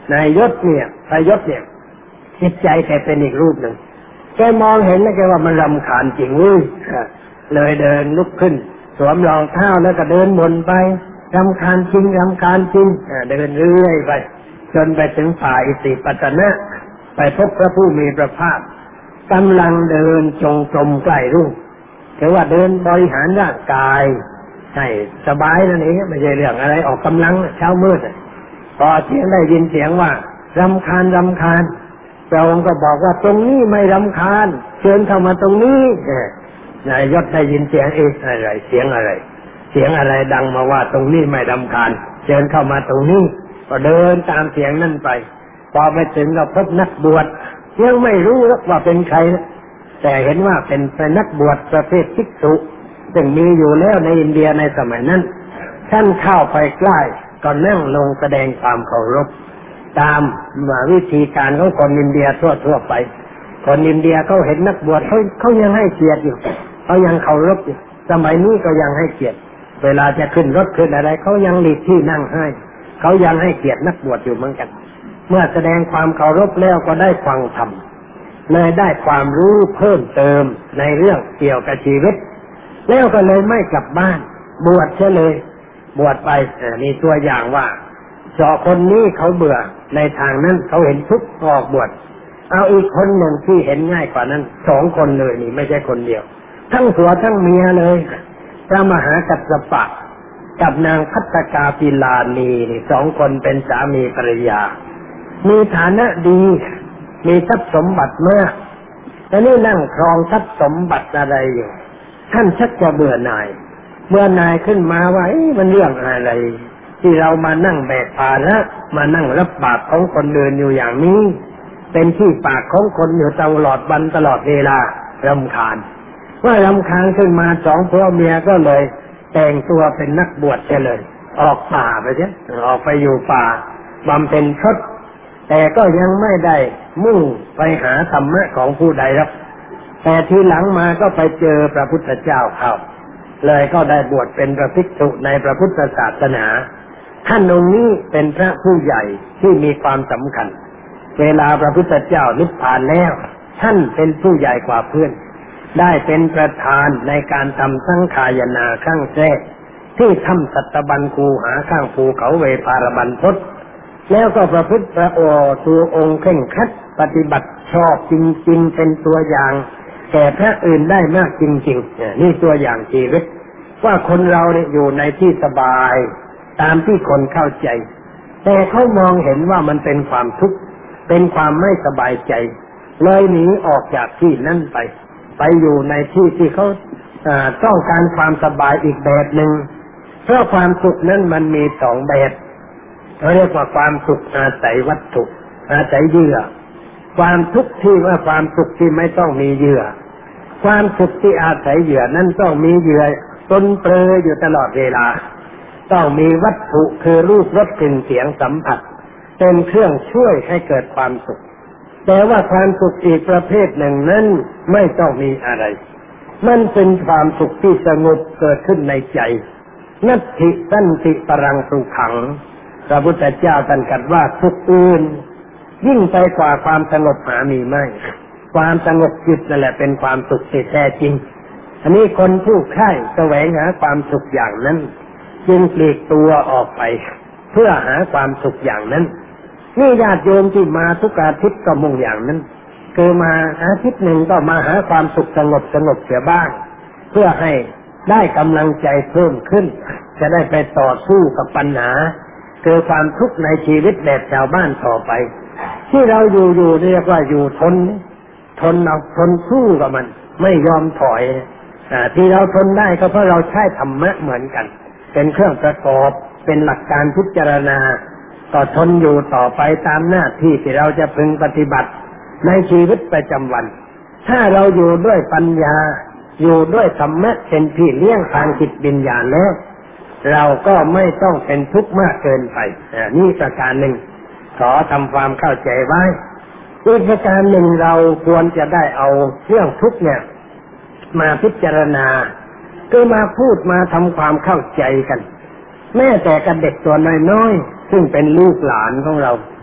นายยศเนี่ยพระยศเนี่ยจิตใจแกเป็นอีกรูปหนึ่งแกมองเห็นแล้วแกว่ามันรำคาญจริงเว้ยเลยเดินลุกขึ้นสวมรองเท้าแล้วก็เดินวนไปรำคาญจริงรำคาญจริงเดินเรื่อยไปจนไปถึงป่าอิติปัตตนะไปพบพระผู้มีพระภาคกำลังเดินจงกรมใกล้รูปถือว่าเดินบริหารร่างกายให้สบายนั่นเองไม่ใช่เรื่องอะไรออกกำลังเช้ามืดพอเสียงได้ยินเสียงว่ารำคาญรำคาญพระองค์ก็บอกว่าตรงนี้ไม่รำคาญเชิญเข้ามาตรงนี้นายยศได้ยินเสียงอะไรเสียงอะไรดังมาว่าตรงนี้ไม่รำคาญเชิญเข้ามาตรงนี้ก็เดินตามเสียงนั่นไปพอไปถึงก็พบนักบวชยังไม่รู้ว่าเป็นใครแต่เห็นว่าเป็นนักบวชประเภทภิกษุซึ่งมีอยู่แล้วในอินเดียในสมัยนั้นท่านเข้าไปใกล้ก็นั่งลงแสดงความเคารพตามวิธีการของคนอินเดียทั่วไปคนอินเดียเขาเห็นนักบวชเขายังให้เกียรติอยู่เขายังเคารพอยู่สมัยนี้ก็ยังให้เกียรติเวลาจะขึ้นรถขึ้นอะไรเขายังหลีกที่นั่งให้เขายังให้เกียรตินักบวชอยู่เหมือนกันเมื่อแสดงความเคารพแล้วก็ได้ฟังธรรมเลยได้ความรู้เพิ่มเติมในเรื่องเกี่ยวกับชีวิตแล้วก็เลยไม่กลับบ้านบวชเฉยเลยบวชไปมีตัวอย่างว่าคนนี้เขาเบื่อในทางนั้นเขาเห็นทุกข์ออกบวชเอาอีกคนหนึ่งที่เห็นง่ายกว่านั้น2 คนเลยนี่ไม่ใช่คนเดียวทั้งผัวทั้งเมียเลยพระมหากัสสปะกับนางภัตตกาปิลานีนี่2 คนเป็นสามีภรรยามีฐานะดีมีทรัพย์สมบัติมากแต่นี่นั่งครองทรัพย์สมบัติอะไรอยู่ท่านชักจะเบื่อหน่ายขึ้นมาว่ามันเรื่องอะไรที่เรามานั่งแบกภาระมานั่งรับบาปของคนเดินอยู่อย่างนี้เป็นที่ปากของคนอยู่ตลอดวันตลอดเวลารำคาญขึ้นมา2 ผัวเมียก็เลยแต่งตัวเป็นนักบวชเลยออกป่าไปออกไปอยู่ป่าบำเพ็ญพรตแต่ก็ยังไม่ได้มุ่งไปหาธรรมะของผู้ใดหรอกแต่ทีหลังมาก็ไปเจอพระพุทธเจ้าเข้าเลยก็ได้บวชเป็นพระภิกษุในพระพุทธศาสนาท่านองค์นี้เป็นพระผู้ใหญ่ที่มีความสำคัญเวลาพระพุทธเจ้านิพพานแล้วท่านเป็นผู้ใหญ่กว่าเพื่อนได้เป็นประธานในการทำสังฆายนาข้างแท้ที่ถ้ำสัตบัญคูหาข้างภูเขาเวปารบรรพตแล้วก็ประพฤติตัวองค์เคร่งครัดปฏิบัติชอบจริงๆเป็นตัวอย่างแก่พระอื่นได้มากจริงๆนี่ตัวอย่างชีวิตว่าคนเราเนี่ยอยู่ในที่สบายตามที่คนเข้าใจแต่เขามองเห็นว่ามันเป็นความทุกข์เป็นความไม่สบายใจเลยหนีออกจากที่นั่นไปอยู่ในที่ที่เขาต้องการความสบายอีกแบบหนึ่งเพราะความสุขนั้นมันมี2 แบบเขาเรียกว่าความสุขอาศัยวัตถุอาศัยเหยื่อความทุกข์ที่ว่าความสุขที่ไม่ต้องมีเหยื่อความสุขที่อาศัยเหยื่อนั้นต้องมีเหยื่อปนเปื้อนอยู่ตลอดเวลาต้องมีวัตถุคือรูปรสกลิ่นเสียงสัมผัสเป็นเครื่องช่วยให้เกิดความสุขแต่ว่าความสุขอีกประเภทหนึ่งนั้นไม่ต้องมีอะไรมันเป็นความสุขที่สงบเกิดขึ้นในใจนัตถิสันติปรังสุขังพระพุทธเจ้าตรัสกันว่าสุขอื่นยิ่งไปกว่าความสงบหามีไม่ความสงบจิตนั่นแหละเป็นความสุขที่แท้จริงอันนี้คนผู้ใคร่แสวงหาความสุขอย่างนั้นจึงปลีกตัวออกไปเพื่อหาความสุขอย่างนั้นนี่ญาติโยมที่มาทุกอาทิตย์ก็มุ่งอย่างนั้นคือมาอาทิตย์หนึ่งก็มาหาความสุขสงบเสียบ้างเพื่อให้ได้กำลังใจเพิ่มขึ้นจะได้ไปต่อสู้กับปัญหาคือความทุกข์ในชีวิตแบบชาวบ้านต่อไปที่เราอยู่เรียกว่าอยู่ทนสู้กับมันไม่ยอมถอยที่เราทนได้ก็เพราะเราใช้ธรรมะเหมือนกันเป็นเครื่องประกอบเป็นหลักการพิจารณาก็ทนอยู่ต่อไปตามหน้าที่ที่เราจะพึงปฏิบัติในชีวิตประจำวันถ้าเราอยู่ด้วยปัญญาอยู่ด้วยธรรมะเป็นที่เลี้ยงทางจิตวิญญาณแล้วเราก็ไม่ต้องเป็นทุกข์มากเกินไปนี่ประการหนึ่งขอทำความเข้าใจไว้อีกประการหนึ่งเราควรจะได้เอาเรื่องทุกข์เนี่ยมาพิจารณาคือมาพูดมาทำความเข้าใจกันแม้แต่กับเด็กตัวน้อยๆซึ่งเป็นลูกหลานของเรา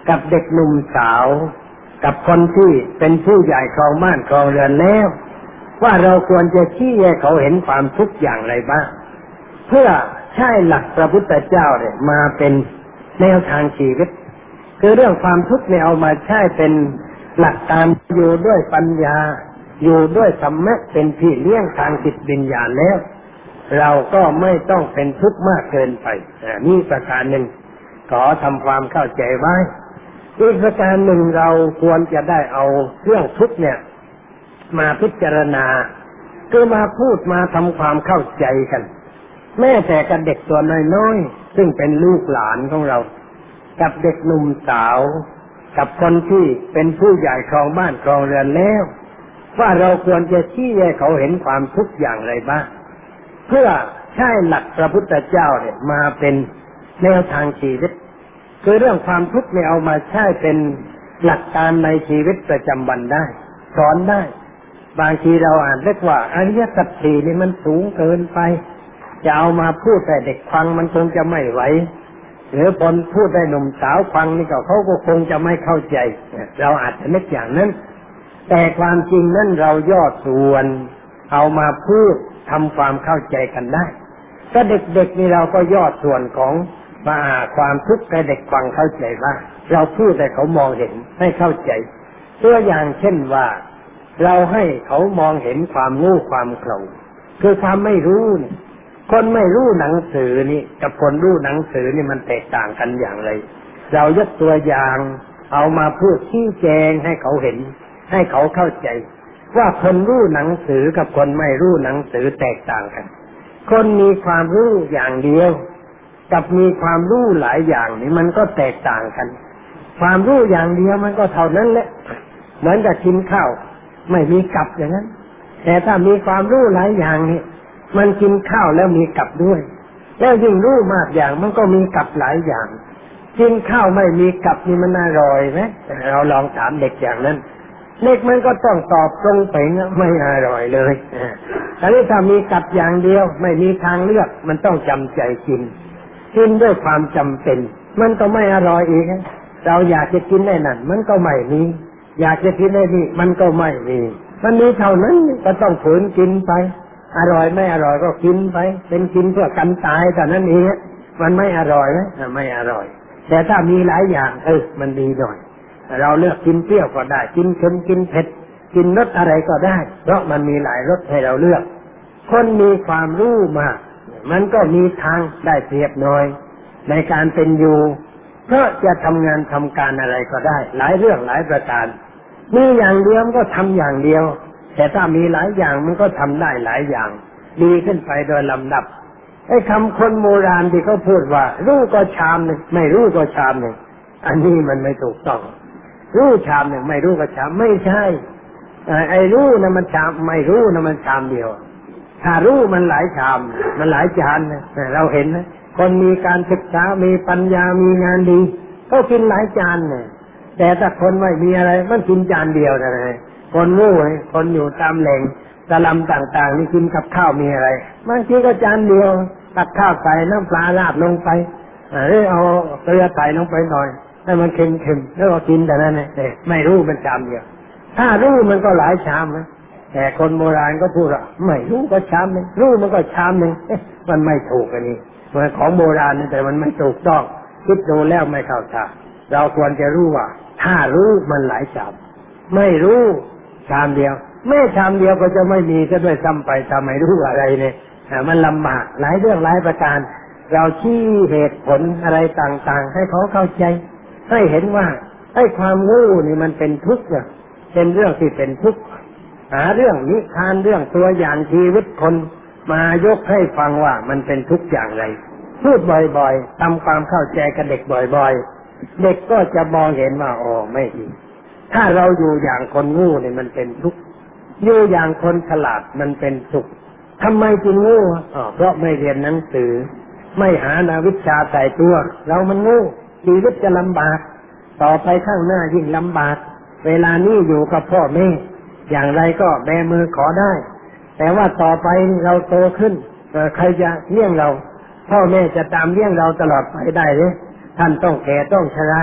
กับเด็กหนุ่มสาวกับคนที่เป็นผู้ใหญ่ครองบ้านครองเรือนแล้วว่าเราควรจะชี้ให้เขาเห็นความทุกข์อย่างไรบ้างเพื่อใช้หลักพระพุทธเจ้าเนี่ยมาเป็นแนวทางชีวิตคือเรื่องความทุกข์เนี่ยเอามาใช้เป็นหลักการอยู่ด้วยปัญญาอยู่ด้วยธรรมะเป็นพี่เลี้ยงทางจิตวิญญาณแล้วเราก็ไม่ต้องเป็นทุกข์มากเกินไปนี่ประการหนึ่งขอทำความเข้าใจไว้อีกประการหนึ่งเราควรจะได้เอาเรื่องทุกข์เนี่ยมาพิจารณาคือมาพูดมาทำความเข้าใจกันแม้แต่กับเด็กตัวน้อยๆซึ่งเป็นลูกหลานของเรากับเด็กหนุ่มสาวกับคนที่เป็นผู้ใหญ่ครองบ้านครองเรือนแล้วว่าเราควรจะชี้ให้เขาเห็นความทุกข์อย่างไรบ้างเพื่อใช้หลักพระพุทธเจ้าเนี่ยมาเป็นแนวทางชีวิตคือเรื่องความทุกข์เนี่ยเอามาใช้เป็นหลักการในชีวิตประจำวันได้สอนได้บางทีเราอ่านเรียกว่าอริยสัจสี่นี่มันสูงเกินไปจะเอามาพูดแต่เด็กฟังมันคงจะไม่ไหวหรือคนพูดได้หนุ่มสาวฟังนี่ก็เขาก็คงจะไม่เข้าใจเราอาจจะนึกอย่างนั้นแต่ความจริงนั้นเราย่อส่วนเอามาพูดทำความเข้าใจกันได้ก็เด็กๆนี่เราก็ย่อส่วนของความทุกข์ให้เด็กฟังเข้าใจว่าเราพูดแต่เขามองเห็นให้เข้าใจตัวอย่างเช่นว่าเราให้เขามองเห็นความโง่ความเขลาคือความไม่รู้เนี่ยคนไม่รู้หนังสือนี่กับคนรู้หนังสือนี่มันแตกต่างกันอย่างไรเรายกตัวอย่างเอามาพูดชี้แจงให้เขาเห็นให้เขาเข้าใจว่าคนรู้หนังสือกับคนไม่รู้หนังสือแตกต่างกันคนมีความรู้อย่างเดียวกับมีความรู้หลายอย่างนี่มันก็แตกต่างกันความรู้อย่างเดียวมันก็เท่านั้นแหละเหมือนกับกินข้าวไม่มีกับอย่างนั้นแต่ถ้ามีความรู้หลายอย่างนี่มันกินข้าวแล้วมีกับด้วยแล้วยิ่งรู้มากอย่างมันก็มีกับหลายอย่างกินข้าวไม่มีกับนี่มันอร่อยไหมเราลองถามเด็กอย่างนั้นเด็กมันก็ต้องตอบตรงไปไม่อร่อยเลยแต่ถ้ามีกับอย่างเดียวไม่มีทางเลือกมันต้องจำใจกินด้วยความจำเป็นมันก็ไม่อร่อยอีกเราอยากจะกินได้นั่นมันก็ไม่มีอยากจะกินได้นี่มันก็ไม่มีมันมีเท่านั้นก็ต้องฝืนกินไปอร่อยไม่อร่อยก็กินไปเป็นกินเพื่อกันตายแต่นั้นเองมันไม่อร่อยไหมไม่อร่อยแต่ถ้ามีหลายอย่างมันดีหน่อยเราเลือกกินเปรี้ยวก็ได้กินเค็มกินเผ็ดกินรสอะไรก็ได้เพราะมันมีหลายรสให้เราเลือกคนมีความรู้มากมันก็มีทางได้เปรียบน้อยในการเป็นอยู่เพราะจะทำงานทำการอะไรก็ได้หลายเรื่องหลายประการมีอย่างเดียวมันก็ทำอย่างเดียวแต่ถ้ามีหลายอย่างมันก็ทำได้หลายอย่างดีขึ้นไปโดยลำดับไอ้คำคนโบราณที่เขาพูดว่ารู้ก็ชามหนึ่งไม่รู้ก็ชามหนึ่งอันนี้มันไม่ถูกต้องรู้ชามหนึ่งไม่รู้ก็ชามไม่ใช่ไอ้รู้นะมันชามไม่รู้นะมันชามเดียวถ้ารู้มันหลายชามมันหลายจานนะเราเห็นนะคนมีการศึกษามีปัญญามีงานดีก็กินหลายจานเนี่ยแต่ถ้าคนไม่มีอะไรมันกินจานเดียวนะคนโง่คนอยู่ตามแหล่งตะลำต่างๆนี่กินกับข้าวมีอะไรบางทีก็จานเดียวตักข้าวใส่น้ำปลาราดลงไปหรือเอาเกลือใส่ลงไปหน่อยให้มันเค็มๆแล้วก็กินแต่นั้นเนี่ยไม่รู้มันชามเดียวถ้ารู้มันก็หลายชามนะแต่คนโบราณก็พูดว่าไม่รู้ก็ชามนึงรู้มันก็ชามนึงมันไม่ถูกอันนี้มันของโบราณแต่มันไม่ถูกต้องคิดดูแล้วไม่เข้าท่าเราควรจะรู้ว่าถ้ารู้มันหลายชามไม่รู้ชามเดียวไม่ชามเดียวก็จะไม่มีจะด้วยซ้ำไปทำไมรู้อะไรเนี่ยมันลำบากหลายเรื่องหลายประการเราชี้เหตุผลอะไรต่างๆให้เขาเข้าใจให้เห็นว่าไอ้ความโง่นี่มันเป็นทุกข์เป็นเรื่องที่เป็นทุกข์หาเรื่องนิทานเรื่องตัวอย่างชีวิตคนมายกให้ฟังว่ามันเป็นทุกข์อย่างไรพูดบ่อยๆทำความเข้าใจกับเด็กบ่อยๆเด็กก็จะมองเห็นว่าอ๋อไม่ดีถ้าเราอยู่อย่างคนโง่เนี่ยมันเป็นทุกข์อยู่อย่างคนฉลาดมันเป็นสุขทำไมจึงโง่เพราะไม่เรียนหนังสือไม่หาวิชาใส่ตัวเรามันโง่ชีวิตจะลำบากต่อไปข้างหน้ายิ่งลำบากเวลานี้อยู่กับพ่อแม่อย่างไรก็แบมือขอได้แต่ว่าต่อไปเราโตขึ้นใครจะเลี้ยงเราพ่อแม่จะตามเลี้ยงเราตลอดไปได้หรือท่านต้องแก่ต้องชรา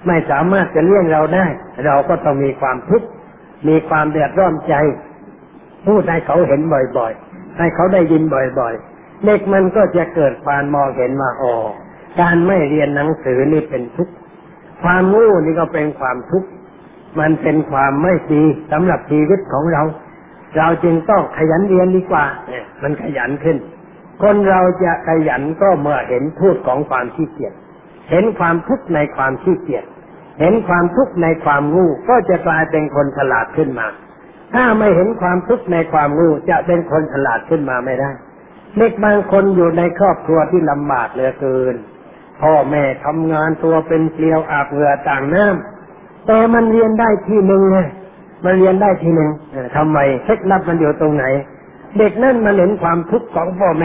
ไม่สามารถจะเลี้ยงเราได้เราก็ต้องมีความทุกข์มีความเดือดร้อนใจพูดให้เขาเห็นบ่อยๆให้เขาได้ยินบ่อยๆเด็กมันก็จะเกิดความมองเห็นว่าอ๋อการไม่เรียนหนังสือนี่เป็นทุกข์ความโง่นี่ก็เป็นความทุกข์มันเป็นความไม่ดีสำหรับชีวิตของเราเราจึงต้องขยันเรียนดีกว่าเนี่ยมันขยันขึ้นคนเราจะขยันก็เมื่อเห็นโทษของความขี้เกียจเห็นความทุกข์ในความขี้เกียจเห็นความทุกข์ในความโง่ก็จะกลายเป็นคนฉลาดขึ้นมาถ้าไม่เห็นความทุกข์ในความโง่จะเป็นคนฉลาดขึ้นมาไม่ได้เด็กบางคนอยู่ในครอบครัวที่ลำบากเหลือเกินพ่อแม่ทำงานตัวเป็นเกลียวอาบเหงื่อต่างน้ำแต่มันเรียนได้ที่หนึ่งไงมันเรียนได้ทีหนึ่งทำไมเคล็ดลับมันอยู่ตรงไหนเด็กนั่นมันเห็นความทุกข์ของพ่อแม่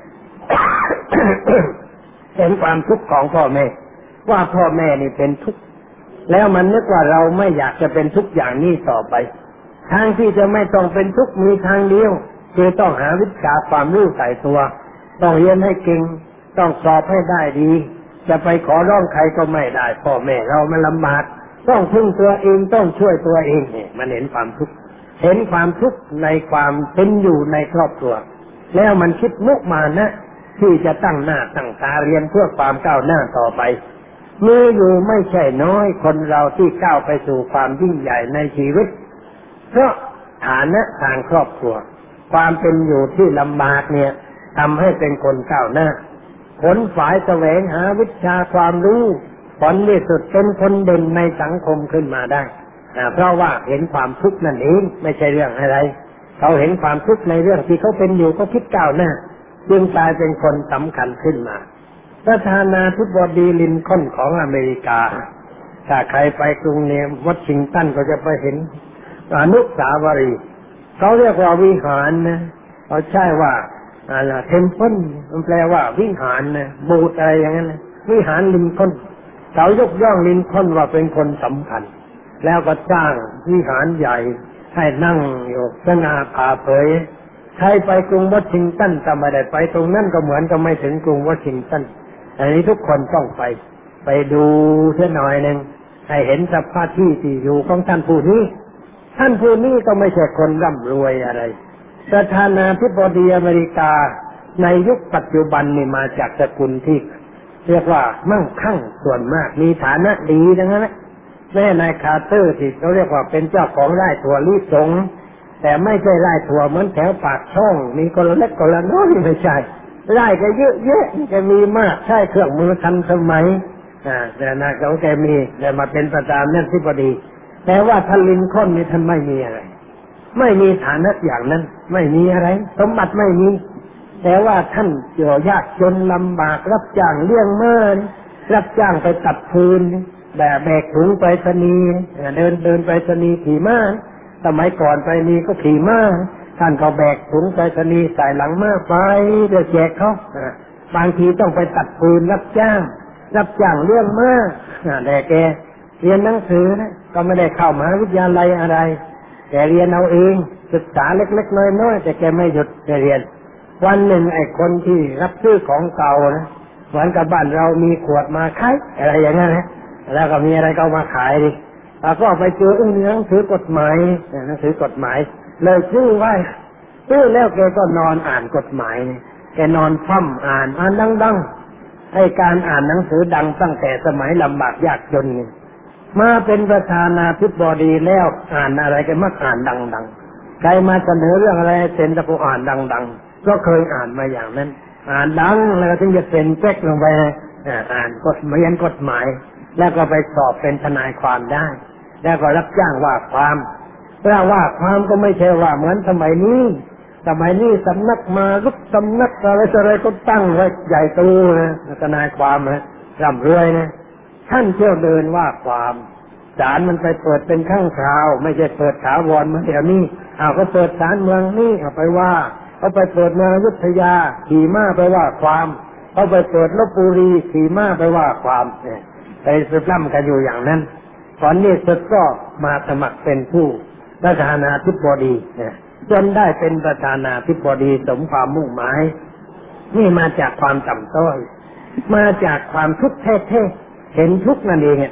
เห็นความทุกข์ของพ่อแม่ว่าพ่อแม่นี่เป็นทุกข์แล้วมันนึกว่าเราไม่อยากจะเป็นทุกข์อย่างนี้ต่อไปทางที่จะไม่ต้องเป็นทุกข์มีทางเดียวคือต้องหาวิชาความรู้ใส่ตัวต้องเรียนให้เก่งต้องสอบให้ได้ดีจะไปขอร้องใครก็ไม่ได้พ่อแม่เรามันลำบากต้องพึ่งตัวเองต้องช่วยตัวเองเนี่ยมันเห็นความทุกข์เห็นความทุกข์ในความเป็นอยู่ในครอบครัวแล้วมันคิดมุมานะที่จะตั้งหน้าตั้งตาเรียนเพื่อความก้าวหน้าต่อไปมีอยู่ไม่ใช่น้อยคนเราที่ก้าวไปสู่ความยิ่งใหญ่ในชีวิตเพราะฐานะทางครอบครัวความเป็นอยู่ที่ลำบากเนี่ยทำให้เป็นคนก้าวหน้าขนฝ่ายแสวงหาวิชาความรู้ผลที่สุดเป็นคนเด่นในสังคมขึ้นมาได้เพราะว่าเห็นความทุกข์นั่นเองไม่ใช่เรื่องอะไรเขาเห็นความทุกข์ในเรื่องที่เขาเป็นอยู่ก็คิดก้าวหน้าจึงกลายเป็นคนสำคัญขึ้นมาประธานาธิบดีลินคอล์นของอเมริกาถ้าใครไปกรุงวอชิงตันก็จะไปเห็นอนุสาวรีย์เขาเรียกว่าวิหารนะเขาใช่ว่าเทมเพิลมันแปลว่าวิหารนะโบสถ์อะไรอย่างนั้นนะวิหารลินคอล์นเขายกย่องลินคอล์นว่าเป็นคนสำคัญแล้วก็สร้างวิหารใหญ่ให้นั่งอยู่สง่าผ่าเผยใครไปกรุงวอชิงตันแต่ไม่ได้ไปตรงนั้นก็เหมือนกับไม่ถึงกรุงวอชิงตันอันนี้ทุกคนต้องไปดูเสียหน่อยนึงให้เห็นสภาพที่อยู่ของท่านผู้นี้ก็ไม่ใช่คนร่ำรวยอะไรประธานาธิบดีอเมริกาในยุคปัจจุบันนี่มาจากสกุลที่เรียกว่ามั่งคั่งส่วนมากมีฐานะดีทั้งนั้นแม่นายคาร์เตอร์ที่เขาเรียกว่าเป็นเจ้าของไร่ถั่วลิสงแต่ไม่ใช่ไร่ถั่วเหมือนแถวปากช่องมีคนละเล็กคนละน้อยไม่ใช่ไร่ก็เยอะแยะจะมีมากใช้เครื่องมือทันสมัยแต่นะเขาแกมีแต่มาเป็นประธานาธิบดีแต่ว่าท่านลินคอล์นนี่ท่านไม่มีอะไรไม่มีฐานะอย่างนั้นไม่มีอะไรสมบัติไม่มีแต่ว่าท่านยากจนลำบากรับจ้างเลี้ยงม้ารับจ้างไปตัดฟืนแบกถุงไปรษณีย์เดินไปรษณีย์ขี่ม้าสมัยก่อนไปนี่ก็ขี่ม้าท่านก็แบกถุงไปรษณีย์ใส่หลังม้าไปเดี๋ยวแจกเขาบางทีต้องไปตัดฟืนรับจ้างเลี้ยงม้าแต่แกเรียนหนังสือนะก็ไม่ได้เข้ามหาวิทยาลัยอะไรแกเรียนเอาเองศึกษาเล็กๆน้อยๆแต่แกไม่หยุดเรียนวันหนึ่งไอ้คนที่รับซื้อของเก่านะเหมือนกับบ้านเรามีขวดมาขายอะไรอย่างนั้นนะแล้วก็มีอะไรก็มาขายดิแล้วก็ไปเจอหนังสือกฎหมายเลยซื้อไว้ซื้อแล้วแกก็นอนอ่านกฎหมายแกนอนฟั่มอ่านดังๆให้การอ่านหนังสือดังตั้งแต่สมัยลำบากยากจนมาเป็นประธานาธิบดีแล้วอ่านอะไรกันมักอ่านดังๆใครมาเสนอเรื่องอะไรเซ็นตะโกอ่านดังๆก็เคยอ่านมาอย่างนั้นอ่านดังแล้วก็ถึงจะเซ็นแจ็คลงไปอ่านกฎหมายแล้วก็ไปสอบเป็นทนายความได้แล้วก็รับจ้างว่าความว่าความก็ไม่ใช่ว่าเหมือนสมัยนี้สำนักมาลุกสำนักอะไรก็ตั้งไว้ใหญ่โตนะทนายความนะร่ำรวยนะท่านเที่ยวเดินว่าความศาลมันไปเปิดเป็นครั้งคราวไม่ใช่เปิดถาวรเหมือนเดี๋ยวนี้ก็เปิดศาลเมืองนี่เอาไปว่าเขาไปเปิดเมืองอยุธยาขี่ม้าไปว่าความเขาไปเปิดลพบุรีขี่ม้าไปว่าความไปสืบล่ำกันอยู่อย่างนั้นตอนนี้สุดก็มาสมัครเป็นผู้ประธานาธิบดีจนได้เป็นประธานาธิบดีสมความมุ่งหมายนี่มาจากความต่ำต้อยมาจากความทุกข์แท้ๆเห็นทุกข์นั่นเอง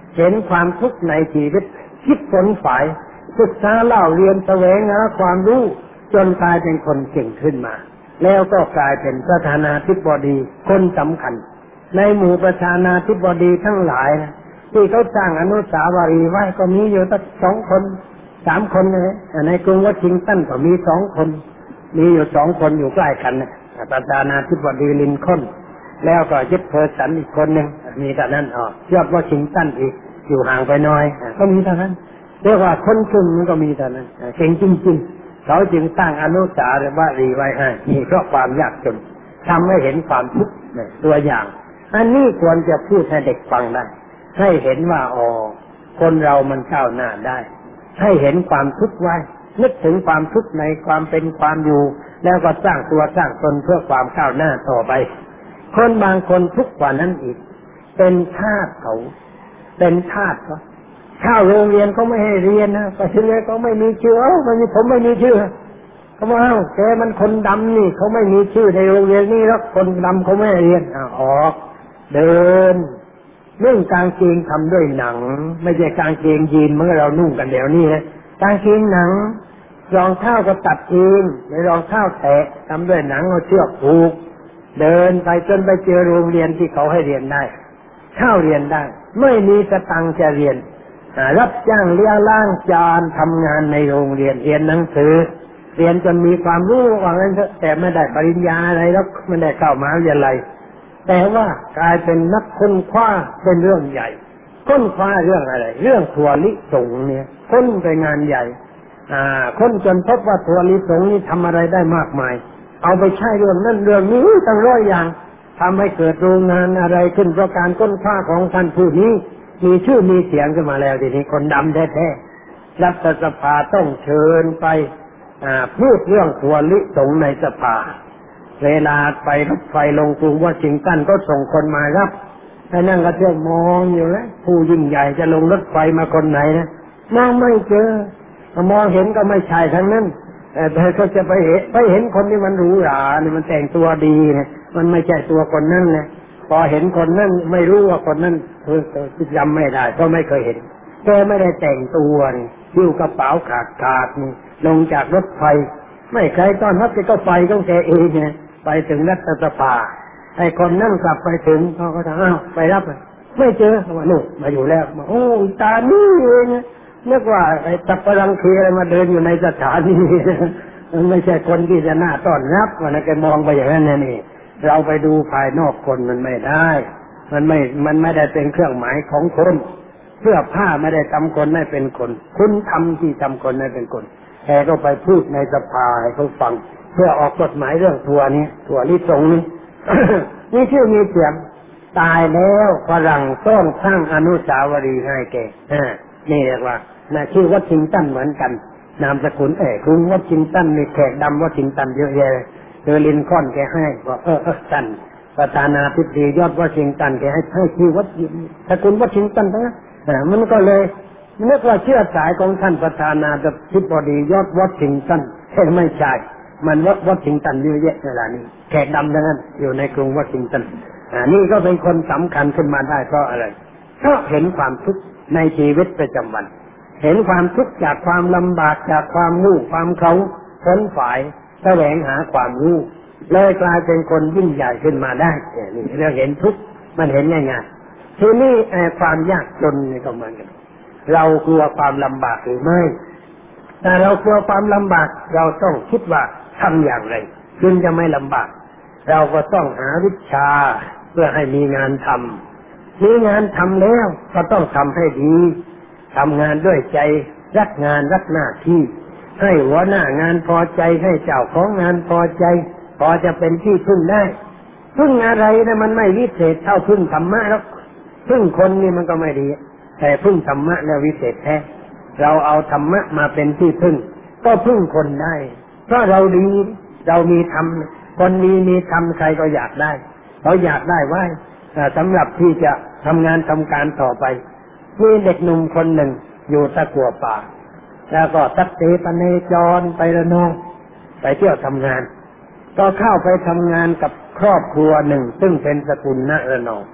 เห็นความทุกข์ในชีวิตคิดฝนฝ่ายศึกษาเล่าเรียนแสวงหาความรู้จนกลายเป็นคนเก่งขึ้นมาแล้วก็กลายเป็นประธานาธิบดีคนสำคัญในหมู่ประธานาธิบดีทั้งหลายนะที่เขาสร้างอนุสาวรีย์ไว้ก็มีอยู่ตั้ง2 คน3 คนเลยในกรุงวอชิงตันก็มี2 คนมีอยู่2 คนอยู่ใกล้กันนะประธานาธิบดีลินคอล์นแล้วก็เจฟเฟอร์สันอีกคนหนึ่งมีแต่นั้นยอดวอชิงตันอีกอยู่ห่างไปหน่อยก็มีเท่านั้นเรียกว่าคนครึ่งมันก็มีเท่านั้นเก่งจริงๆเขาจึงสร้างอนุสาวรีย์ไว้ให้นี่เพราะความยากจนทำให้เห็นความทุกข์ตัวอย่างอันนี้ควรจะพูดให้เด็กฟังได้ให้เห็นว่าคนเรามันก้าวหน้าได้ให้เห็นความทุกข์ไว้นึกถึงความทุกข์ในความเป็นความอยู่แล้วก็สร้างตัวสร้างตนเพื่อความก้าวหน้าต่อไปคนบางคนทุกข์กว่านั้นอีกเป็นทาสเขาเป็นทาสเขาเข้าโรงเรียนเขาไม่ให้เรียนนะไปเรียนเขาไม่มีชื่อผมไม่มีชื่อเขาบอกแกมันคนดำนี่เขาไม่มีชื่อในโรงเรียนนี่แล้วคนดำเขาไม่ให้เรียนออกเดินนุ่งกางเกงทำด้วยหนังไม่ใช่กางเกงยีนเมื่อเรานุ่งกันเดี๋ยวนี้นะกางเกงหนังรองเท้าก็ตัดเองในรองเท้าแตะทำด้วยหนังเอาเชือกผูกเดินไปจนไปเจอโรงเรียนที่เขาให้เรียนได้เข้าเรียนได้ไม่มีสตังค์จะเรียนรับจ้างเลี้ยงล้างจานทำงานในโรงเรียนเรียนหนังสือเรียนจนมีความรู้ว่างั้นแต่ไม่ได้ปริญญาอะไรแล้วไม่ได้เข้ามหาวิทยาลัยแต่ว่ากลายเป็นนักค้นคว้าเป็นเรื่องใหญ่ค้นคว้าเรื่องอะไรเรื่องถั่วลิสงเนี่ยค้นไปงานใหญ่ค้นจนพบว่าถั่วลิสงนี่ทำอะไรได้มากมายเอาไปใช้เรื่องนั้นเรื่องนี้ตั้ง100 อย่างทำให้เกิดโรงงานอะไรขึ้นเพราะการค้นคว้าของท่านผู้นี้มีชื่อมีเสียงขึ้นมาแล้วทีนี้คนดำแท้ๆรัฐสภาต้องเชิญไปพูดเรื่องถั่วลิสงในสภาเวลาไปรถไฟลงกรุงวอชิงตันก็ส่งคนมารับให้นั่งก็เที่ยวมองอยู่แล้วผู้ยิ่งใหญ่จะลงรถไฟมาคนไหนนะมองไม่เจอมองเห็นก็ไม่ใช่ทั้งนั้นแต่ก็จะไปเห็นคนที่มันหรูหราเนี่ยมันแต่งตัวดีเนี่ยมันไม่ใช่ตัวคนนั้นนะพอเห็นคนนั้นไม่รู้ว่าคนนั้นจำไม่ได้ก็ไม่เคยเห็นแกไม่ได้แต่งตัวนี่หิ้วกระเป๋าขาดนี่ลงจากรถไฟไม่ใครต้อนรับแกก็ไปต้องแกเองไงไปถึงรัฐสภาไอ้คนนั่งกลับไปถึงเขาก็ถามไปรับไม่เจอว่านู่นมาอยู่แล้วโอ้ตานี่เองนึกว่าไอ้ตับปรังคีอะไรมาเดินอยู่ในสถานีมันไม่ใช่คนที่จะน่าต้อนรับวันนั้นแกมองไปอย่างนั้นนี่เราไปดูภายนอกคนมันไม่ได้มันไม่ได้เป็นเครื่องหมายของคนเสื้อผ้าไม่ได้ทำคนให้เป็นคนคุณทำที่ทำคนให้เป็นคนแกก็ไปพูดในสภาให้เขาฟังเพื่อออกกฎหมายเรื่องถั่วลิสงนี่ นี่ชื่อมีเสียงตายแล้วฝรั่งต้องสร้างอนุสาวรีย์ให้แกนี่เรียกว่าชื่อวอชิงตันเหมือนกันนามสกุลกรุงวอชิงตันมีแขกดำวอชิงตันเยอะแยะเจอลินคอล์นแกให้บอกตันประธานาธิบดียอดวอชิงตันแกให้ชื่อสกุลวอชิงตันนะมันก็เลยนึกว่าเชื้อสายของท่านประธานาธิบดียอดวอชิงตันไม่ใช่มันวอชิงตันเยอะแยะเวลานี้แขกดำทั้งนั้นอยู่ในกรุงวอชิงตันนี่ก็เป็นคนสำคัญขึ้นมาได้เพราะอะไรเพราะเห็นความทุกข์ในชีวิตประจำวันเห็นความทุกข์จากความลำบากจากความรู้ความเขาค้นฝ่ายแสวงหาความรู้เลยกลายเป็นคนยิ่งใหญ่ขึ้นมาได้นี่เรื่องเห็นทุกข์มันเห็นง่ายๆทีนี้ความยากจนนี่ก็เหมือนกันเรากลัวความลำบากหรือไม่แต่เรากลัวความลำบากเราต้องคิดว่าทำอย่างไรจึงจะไม่ลำบากเราก็ต้องหาวิชาเพื่อให้มีงานทำมีงานทำแล้วก็ต้องทำให้ดีทำงานด้วยใจรักงานรักหน้าที่ให้หัวหน้างานพอใจให้เจ้าของงานพอใจพอจะเป็นที่พึ่งได้พึ่งอะไรนะมันไม่วิเศษเท่าพึ่งธรรมะแล้วพึ่งคนนี่มันก็ไม่ดีแต่พึ่งธรรมะแล้ววิเศษแท้เราเอาธรรมะมาเป็นที่พึ่งก็พึ่งคนได้เพราะเราดีเรามีธรรมคนมีธรรมใครก็อยากได้เขาอยากได้ไว้สำหรับที่จะทำงานทำการต่อไปมีเด็กหนุ่มคนหนึ่งอยู่ตะกั่วป่าแล้วก็ตัดเตปเนจรไประนองไปเที่ยวทำงานก็เข้าไปทำงานกับครอบครัวหนึ่งซึ่งเป็นสกุลณระนอง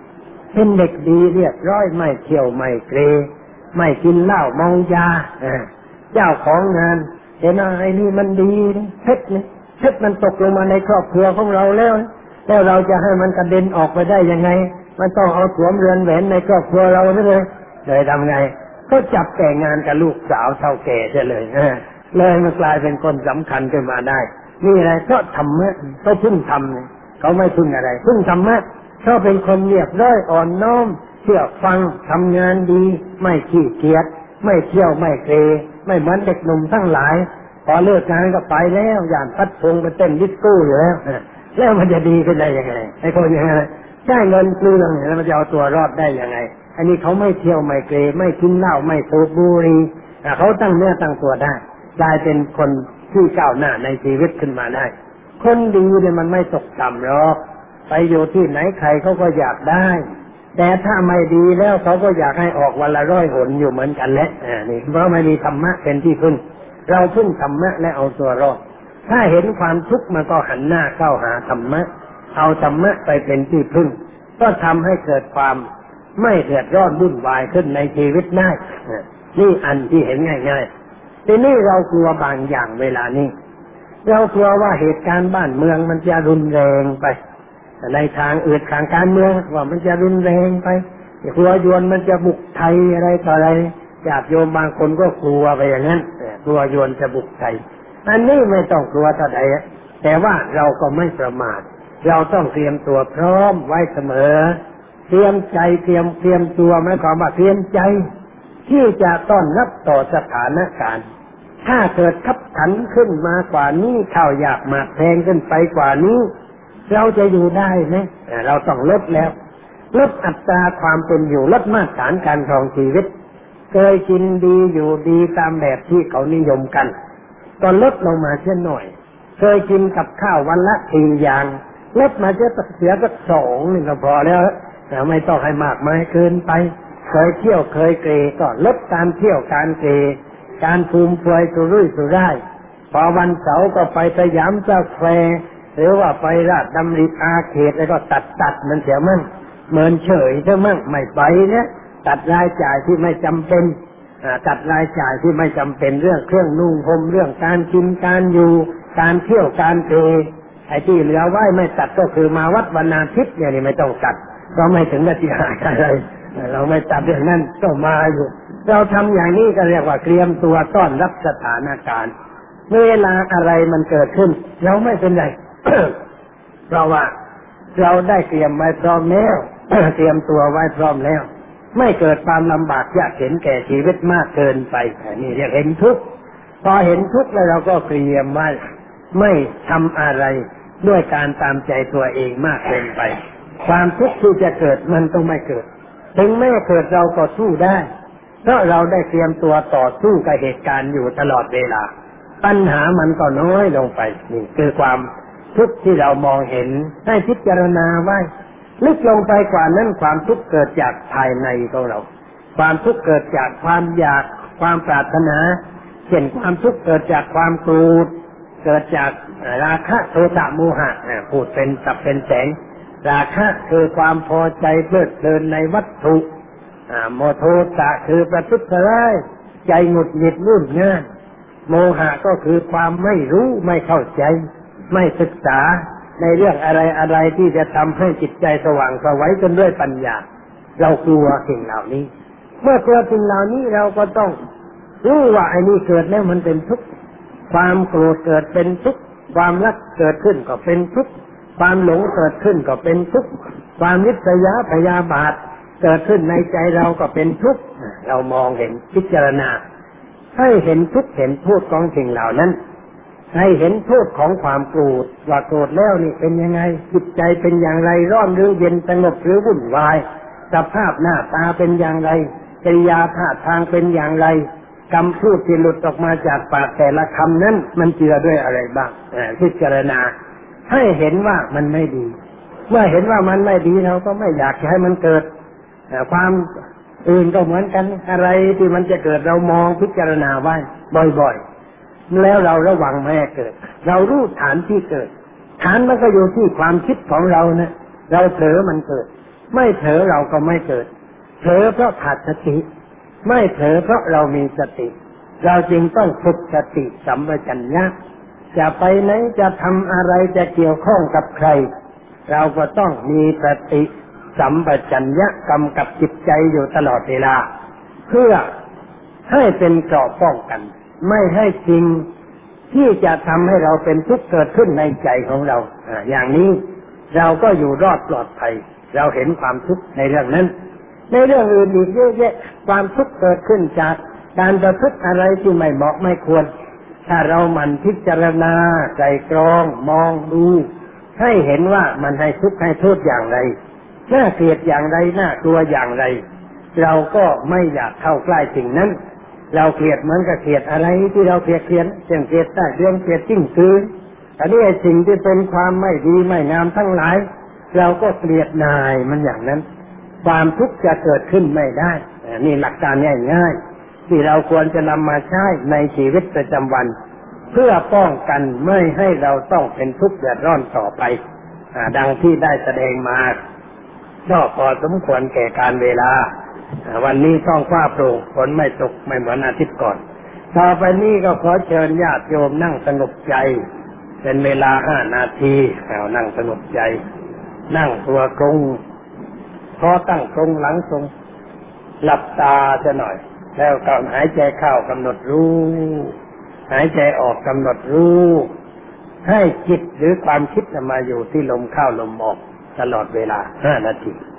เป็นเด็กดีเรียบร้อยไม่เที่ยวไม่เกเรไม่กินเหล้าเมายาเจ้าของงานเห็นไอ้นี่มันดีเพชรนี่เพชรมันตกลงมาในครอบครัวของเราแล้วเราจะให้มันกระเด็นออกไปได้ยังไงมันต้องเอาสวมเรือนแหวนในครอบครัวเราเลยทำไงก็จับแต่งงานกับลูกสาวเท่าแก่เสียเลยเลยมันกลายเป็นคนสำคัญขึ้นมาได้นี่อะไรเพราะธรรมะเขาพึ่งธรรมเขาไม่พึ่งอะไรพึ่งธรรมะเขาเป็นคนเรียบร้อยอ่อนน้อมเชื่อฟังทำงานดีไม่ขี้เกียจไม่เที่ยวไม่เกเรไม่เหมือนเด็กหนุ่มทั้งหลายพอเลิกงานก็ไปแล้วอย่างพัดพงไปเต้นดิสโก้อยู่แล้วมันจะดีขึ้นได้ยังไงไอ้คนอย่างนั้นใช้เงินเปลืองแล้วมันจะเอาตัวรอดได้ยังไงอันนี้เขาไม่เที่ยวไม่เกเรไม่กินเหล้าไม่สูบบุหรี่เขาตั้งเนื้อตั้งตัวได้กลายเป็นคนที่ก้าวหน้าในชีวิตขึ้นมาได้คนดีเนี่ยมันไม่ตกต่ำหรอกไปอยู่ที่ไหนใครเขาก็อยากได้แต่ถ้าไม่ดีแล้วเขาก็อยากให้ออกวันละ100 หนอยู่เหมือนกันแหละนี่เพราะไม่มีธรรมะเป็นที่พึ่งเราพึ่งธรรมะและเอาตัวรอดถ้าเห็นความทุกข์มันก็หันหน้าเข้าหาธรรมะเอาธรรมะไปเป็นที่พึ่งก็ทำให้เกิดความไม่เดือดร้อนวุ่นวายขึ้นในชีวิตได้นี่อันที่เห็นง่ายๆทีนี้เรากลัวบางอย่างเวลานี้เรากลัวว่าเหตุการณ์บ้านเมืองมันจะรุนแรงไปในทางอื่นทางการเมืองว่ามันจะรุนแรงไปกลัวยวนมันจะบุกไทยอะไรต่ออะไรญาติโยมบางคนก็กลัวไปอย่างนั้นกลัวยวนจะบุกไทยอันนี้ไม่ต้องกลัวเท่าใดแต่ว่าเราก็ไม่ประมาทเราต้องเตรียมตัวพร้อมไว้เสมอเตรียมใจเตรียมตัวหมายความว่าเตรียมใจที่จะต้อนรับต่อสถานการณ์ถ้าเกิดขับขันขึ้นมากว่านี้ข้าวยากหมากแพงขึ้นไปกว่านี้เราจะอยู่ได้ไหมเราต้องลดแล้วลดอัตราความเป็นอยู่ลดมาตรฐานการครองชีวิตเคยกินดีอยู่ดีตามแบบที่เขานิยมกันก็ลดลงมาเช่นหน่อยเคยกินกับข้าววันละ4 อย่างลดมาจะเสียสัก2นี่ก็พอแล้วแต่ไม่ต้องให้มากมายเกินไปเคยเที่ยวเคยเกรก็ลดการเที่ยวการเกรการฟุ่มเฟือยสุรุ่ยสุร่ายพอวันเสาร์ก็ไปสยามสแควร์หรือว่าไปราชดำริอาเขตแล้วก็ตัดมันเสียมั่งเหมือนเฉยเสียมั่งไม่ไปเนี่ยตัดรายจ่ายที่ไม่จำเป็นตัดรายจ่ายที่ไม่จำเป็นเรื่องเครื่องนุ่งห่มเรื่องการกินการอยู่การเที่ยวการเตะไอ้ที่เหลือไว้ไม่ตัดก็คือมาวัดวันอาทิตย์เนี่ยนี่ไม่ต้องตัดก็ไม่ถึงกับที่หายอะไรเราไม่ตัดเรื่องนั้นก็มาอยู่เราทำอย่างนี้ก็เรียกว่าเตรียมตัวต้อนรับสถานการณ์เวลาอะไรมันเกิดขึ้นเราไม่เป็นไร เพราะว่าเราได้เตรียมไว้พร้อมแล้ว เตรียมตัวไว้พร้อมแล้วไม่เกิดความลำบากยากเข็ญแก่ชีวิตมากเกินไปนี่เรียกเห็นทุกข์พอเห็นทุกข์แล้วเราก็เตรียมไว้ไม่ทำอะไรด้วยการตามใจตัวเองมากเกินไปความทุกข์ที่จะเกิดมันต้องไม่เกิดถึงแม้เกิดเราก็สู้ได้เพราะเราได้เตรียมตัวต่อสู้กับเหตุการณ์อยู่ตลอดเวลาปัญหามันก็น้อยลงไปนี่คือความทุกข์ที่เรามองเห็นให้พิจารณาไว้ลึกลงไปกว่านั้นความทุกข์เกิดจากภายในของเราความทุกข์เกิดจากความอยากความปรารถนาเช่นความทุกข์เกิดจากความโกรธเกิดจากราคะโทสะโมหะพูดเป็นสับเป็นแสงราคะคือความพอใจเพลิดเพลินในวัตถุโมโทสะคือประทุษร้ายใจหงุดหงิดรุ่นง่านโมหะก็คือความไม่รู้ไม่เข้าใจไม่ศึกษาในเรื่องอะไรที่จะทำให้จิตใจสว่างไสวจนด้วยปัญญาเรากลัวสิ่งเหล่านี้เมื่อกลัวสิ่งเหล่านี้เราก็ต้องรู้ว่าไอ้นี่เกิดแล้วมันเป็นทุกข์ความโกรธเกิดเป็นทุกข์ความรักเกิดขึ้นก็เป็นทุกข์ความหลงเกิดขึ้นก็เป็นทุกข์ความริษยาพยาบาทเกิดขึ้นในใจเราก็เป็นทุกข์เรามองเห็นพิจารณาให้เห็นทุกข์เห็นโทษของสิ่งเหล่านั้นให้เห็นโทษของความโกรธว่าโกรธแล้วนี่เป็นยังไงจิตใจเป็นอย่างไรร้อนหรือเย็นสงบหรือวุ่นวายสภาพหน้าตาเป็นอย่างไรกิริยาท่าทางเป็นอย่างไรคำพูดที่หลุดออกมาจากปากแต่ละคำนั้นมันเจือด้วยอะไรบ้างพิจารณาให้เห็นว่ามันไม่ดีเมื่อเห็นว่ามันไม่ดีเราก็ไม่อยากให้มันเกิดความอื่นก็เหมือนกันอะไรที่มันจะเกิดเรามองพิจารณาไว้บ่อยๆแล้วเราระวังไม่ให้เกิดเรารู้ฐานที่เกิดฐานมันก็อยู่ที่ความคิดของเรานะเราเผลอมันเกิดไม่เผลอเราก็ไม่เกิดเผลอเพราะขาดสติไม่เผลอเพราะเรามีสติเราจึงต้องฝึกสติสัมปชัญญะจะไปไหนจะทำอะไรจะเกี่ยวข้องกับใครเราก็ต้องมีสติสัมปชัญญะกำกับจิตใจอยู่ตลอดเวลาเพื่อให้เป็นเกราะป้องกันไม่ให้จริงที่จะทำให้เราเป็นทุกข์เกิดขึ้นในใจของเราอย่างนี้เราก็อยู่รอดปลอดภัยเราเห็นความทุกข์ในเรื่องนั้นในเรื่องอื่นอีกเยอะแยะความทุกข์เกิดขึ้นจากการประพฤติอะไรที่ไม่เหมาะไม่ควรถ้าเราหมั่นพิจารณาไตร่ตรองมองดูให้เห็นว่ามันให้ทุกข์ให้โทษอย่างไรน่าเกลียดอย่างไรน่ากลัวอย่างไรเราก็ไม่อยากเข้าใกล้สิ่งนั้นเราเกลียดเหมือนกับเกลียดอะไรที่เราเกลียดเช่นเกลียดใต้เรื่องเกลียดจิ้งจกอันนี้ไอ้สิ่งที่เป็นความไม่ดีไม่งามทั้งหลายเราก็เกลียดนายมันอย่างนั้นความทุกข์จะเกิดขึ้นไม่ได้นี่หลักการง่ายๆที่เราควรจะนำมาใช้ในชีวิตประจำวันเพื่อป้องกันไม่ให้เราต้องเป็นทุกข์เดือดร้อนต่อไปดังที่ได้แสดงมาก็พอสมควรแก่การเวลาวันนี้ท้องฟ้าโปร่งฝนไม่ตกไม่เหมือนอาทิตย์ก่อนต่อไปนี้ก็ขอเชิญญาติโยมนั่งสงบใจเป็นเวลา5 นาทีนั่งสงบใจนั่งตัวตรงพอตั้งตรงหลังตรงหลับตาจะหน่อยแล้วก็หายใจเข้ากำหนดรู้หายใจออกกำหนดรู้ให้จิตหรือความคิดมาอยู่ที่ลมเข้าลมออกตลอดเวลา5 นาที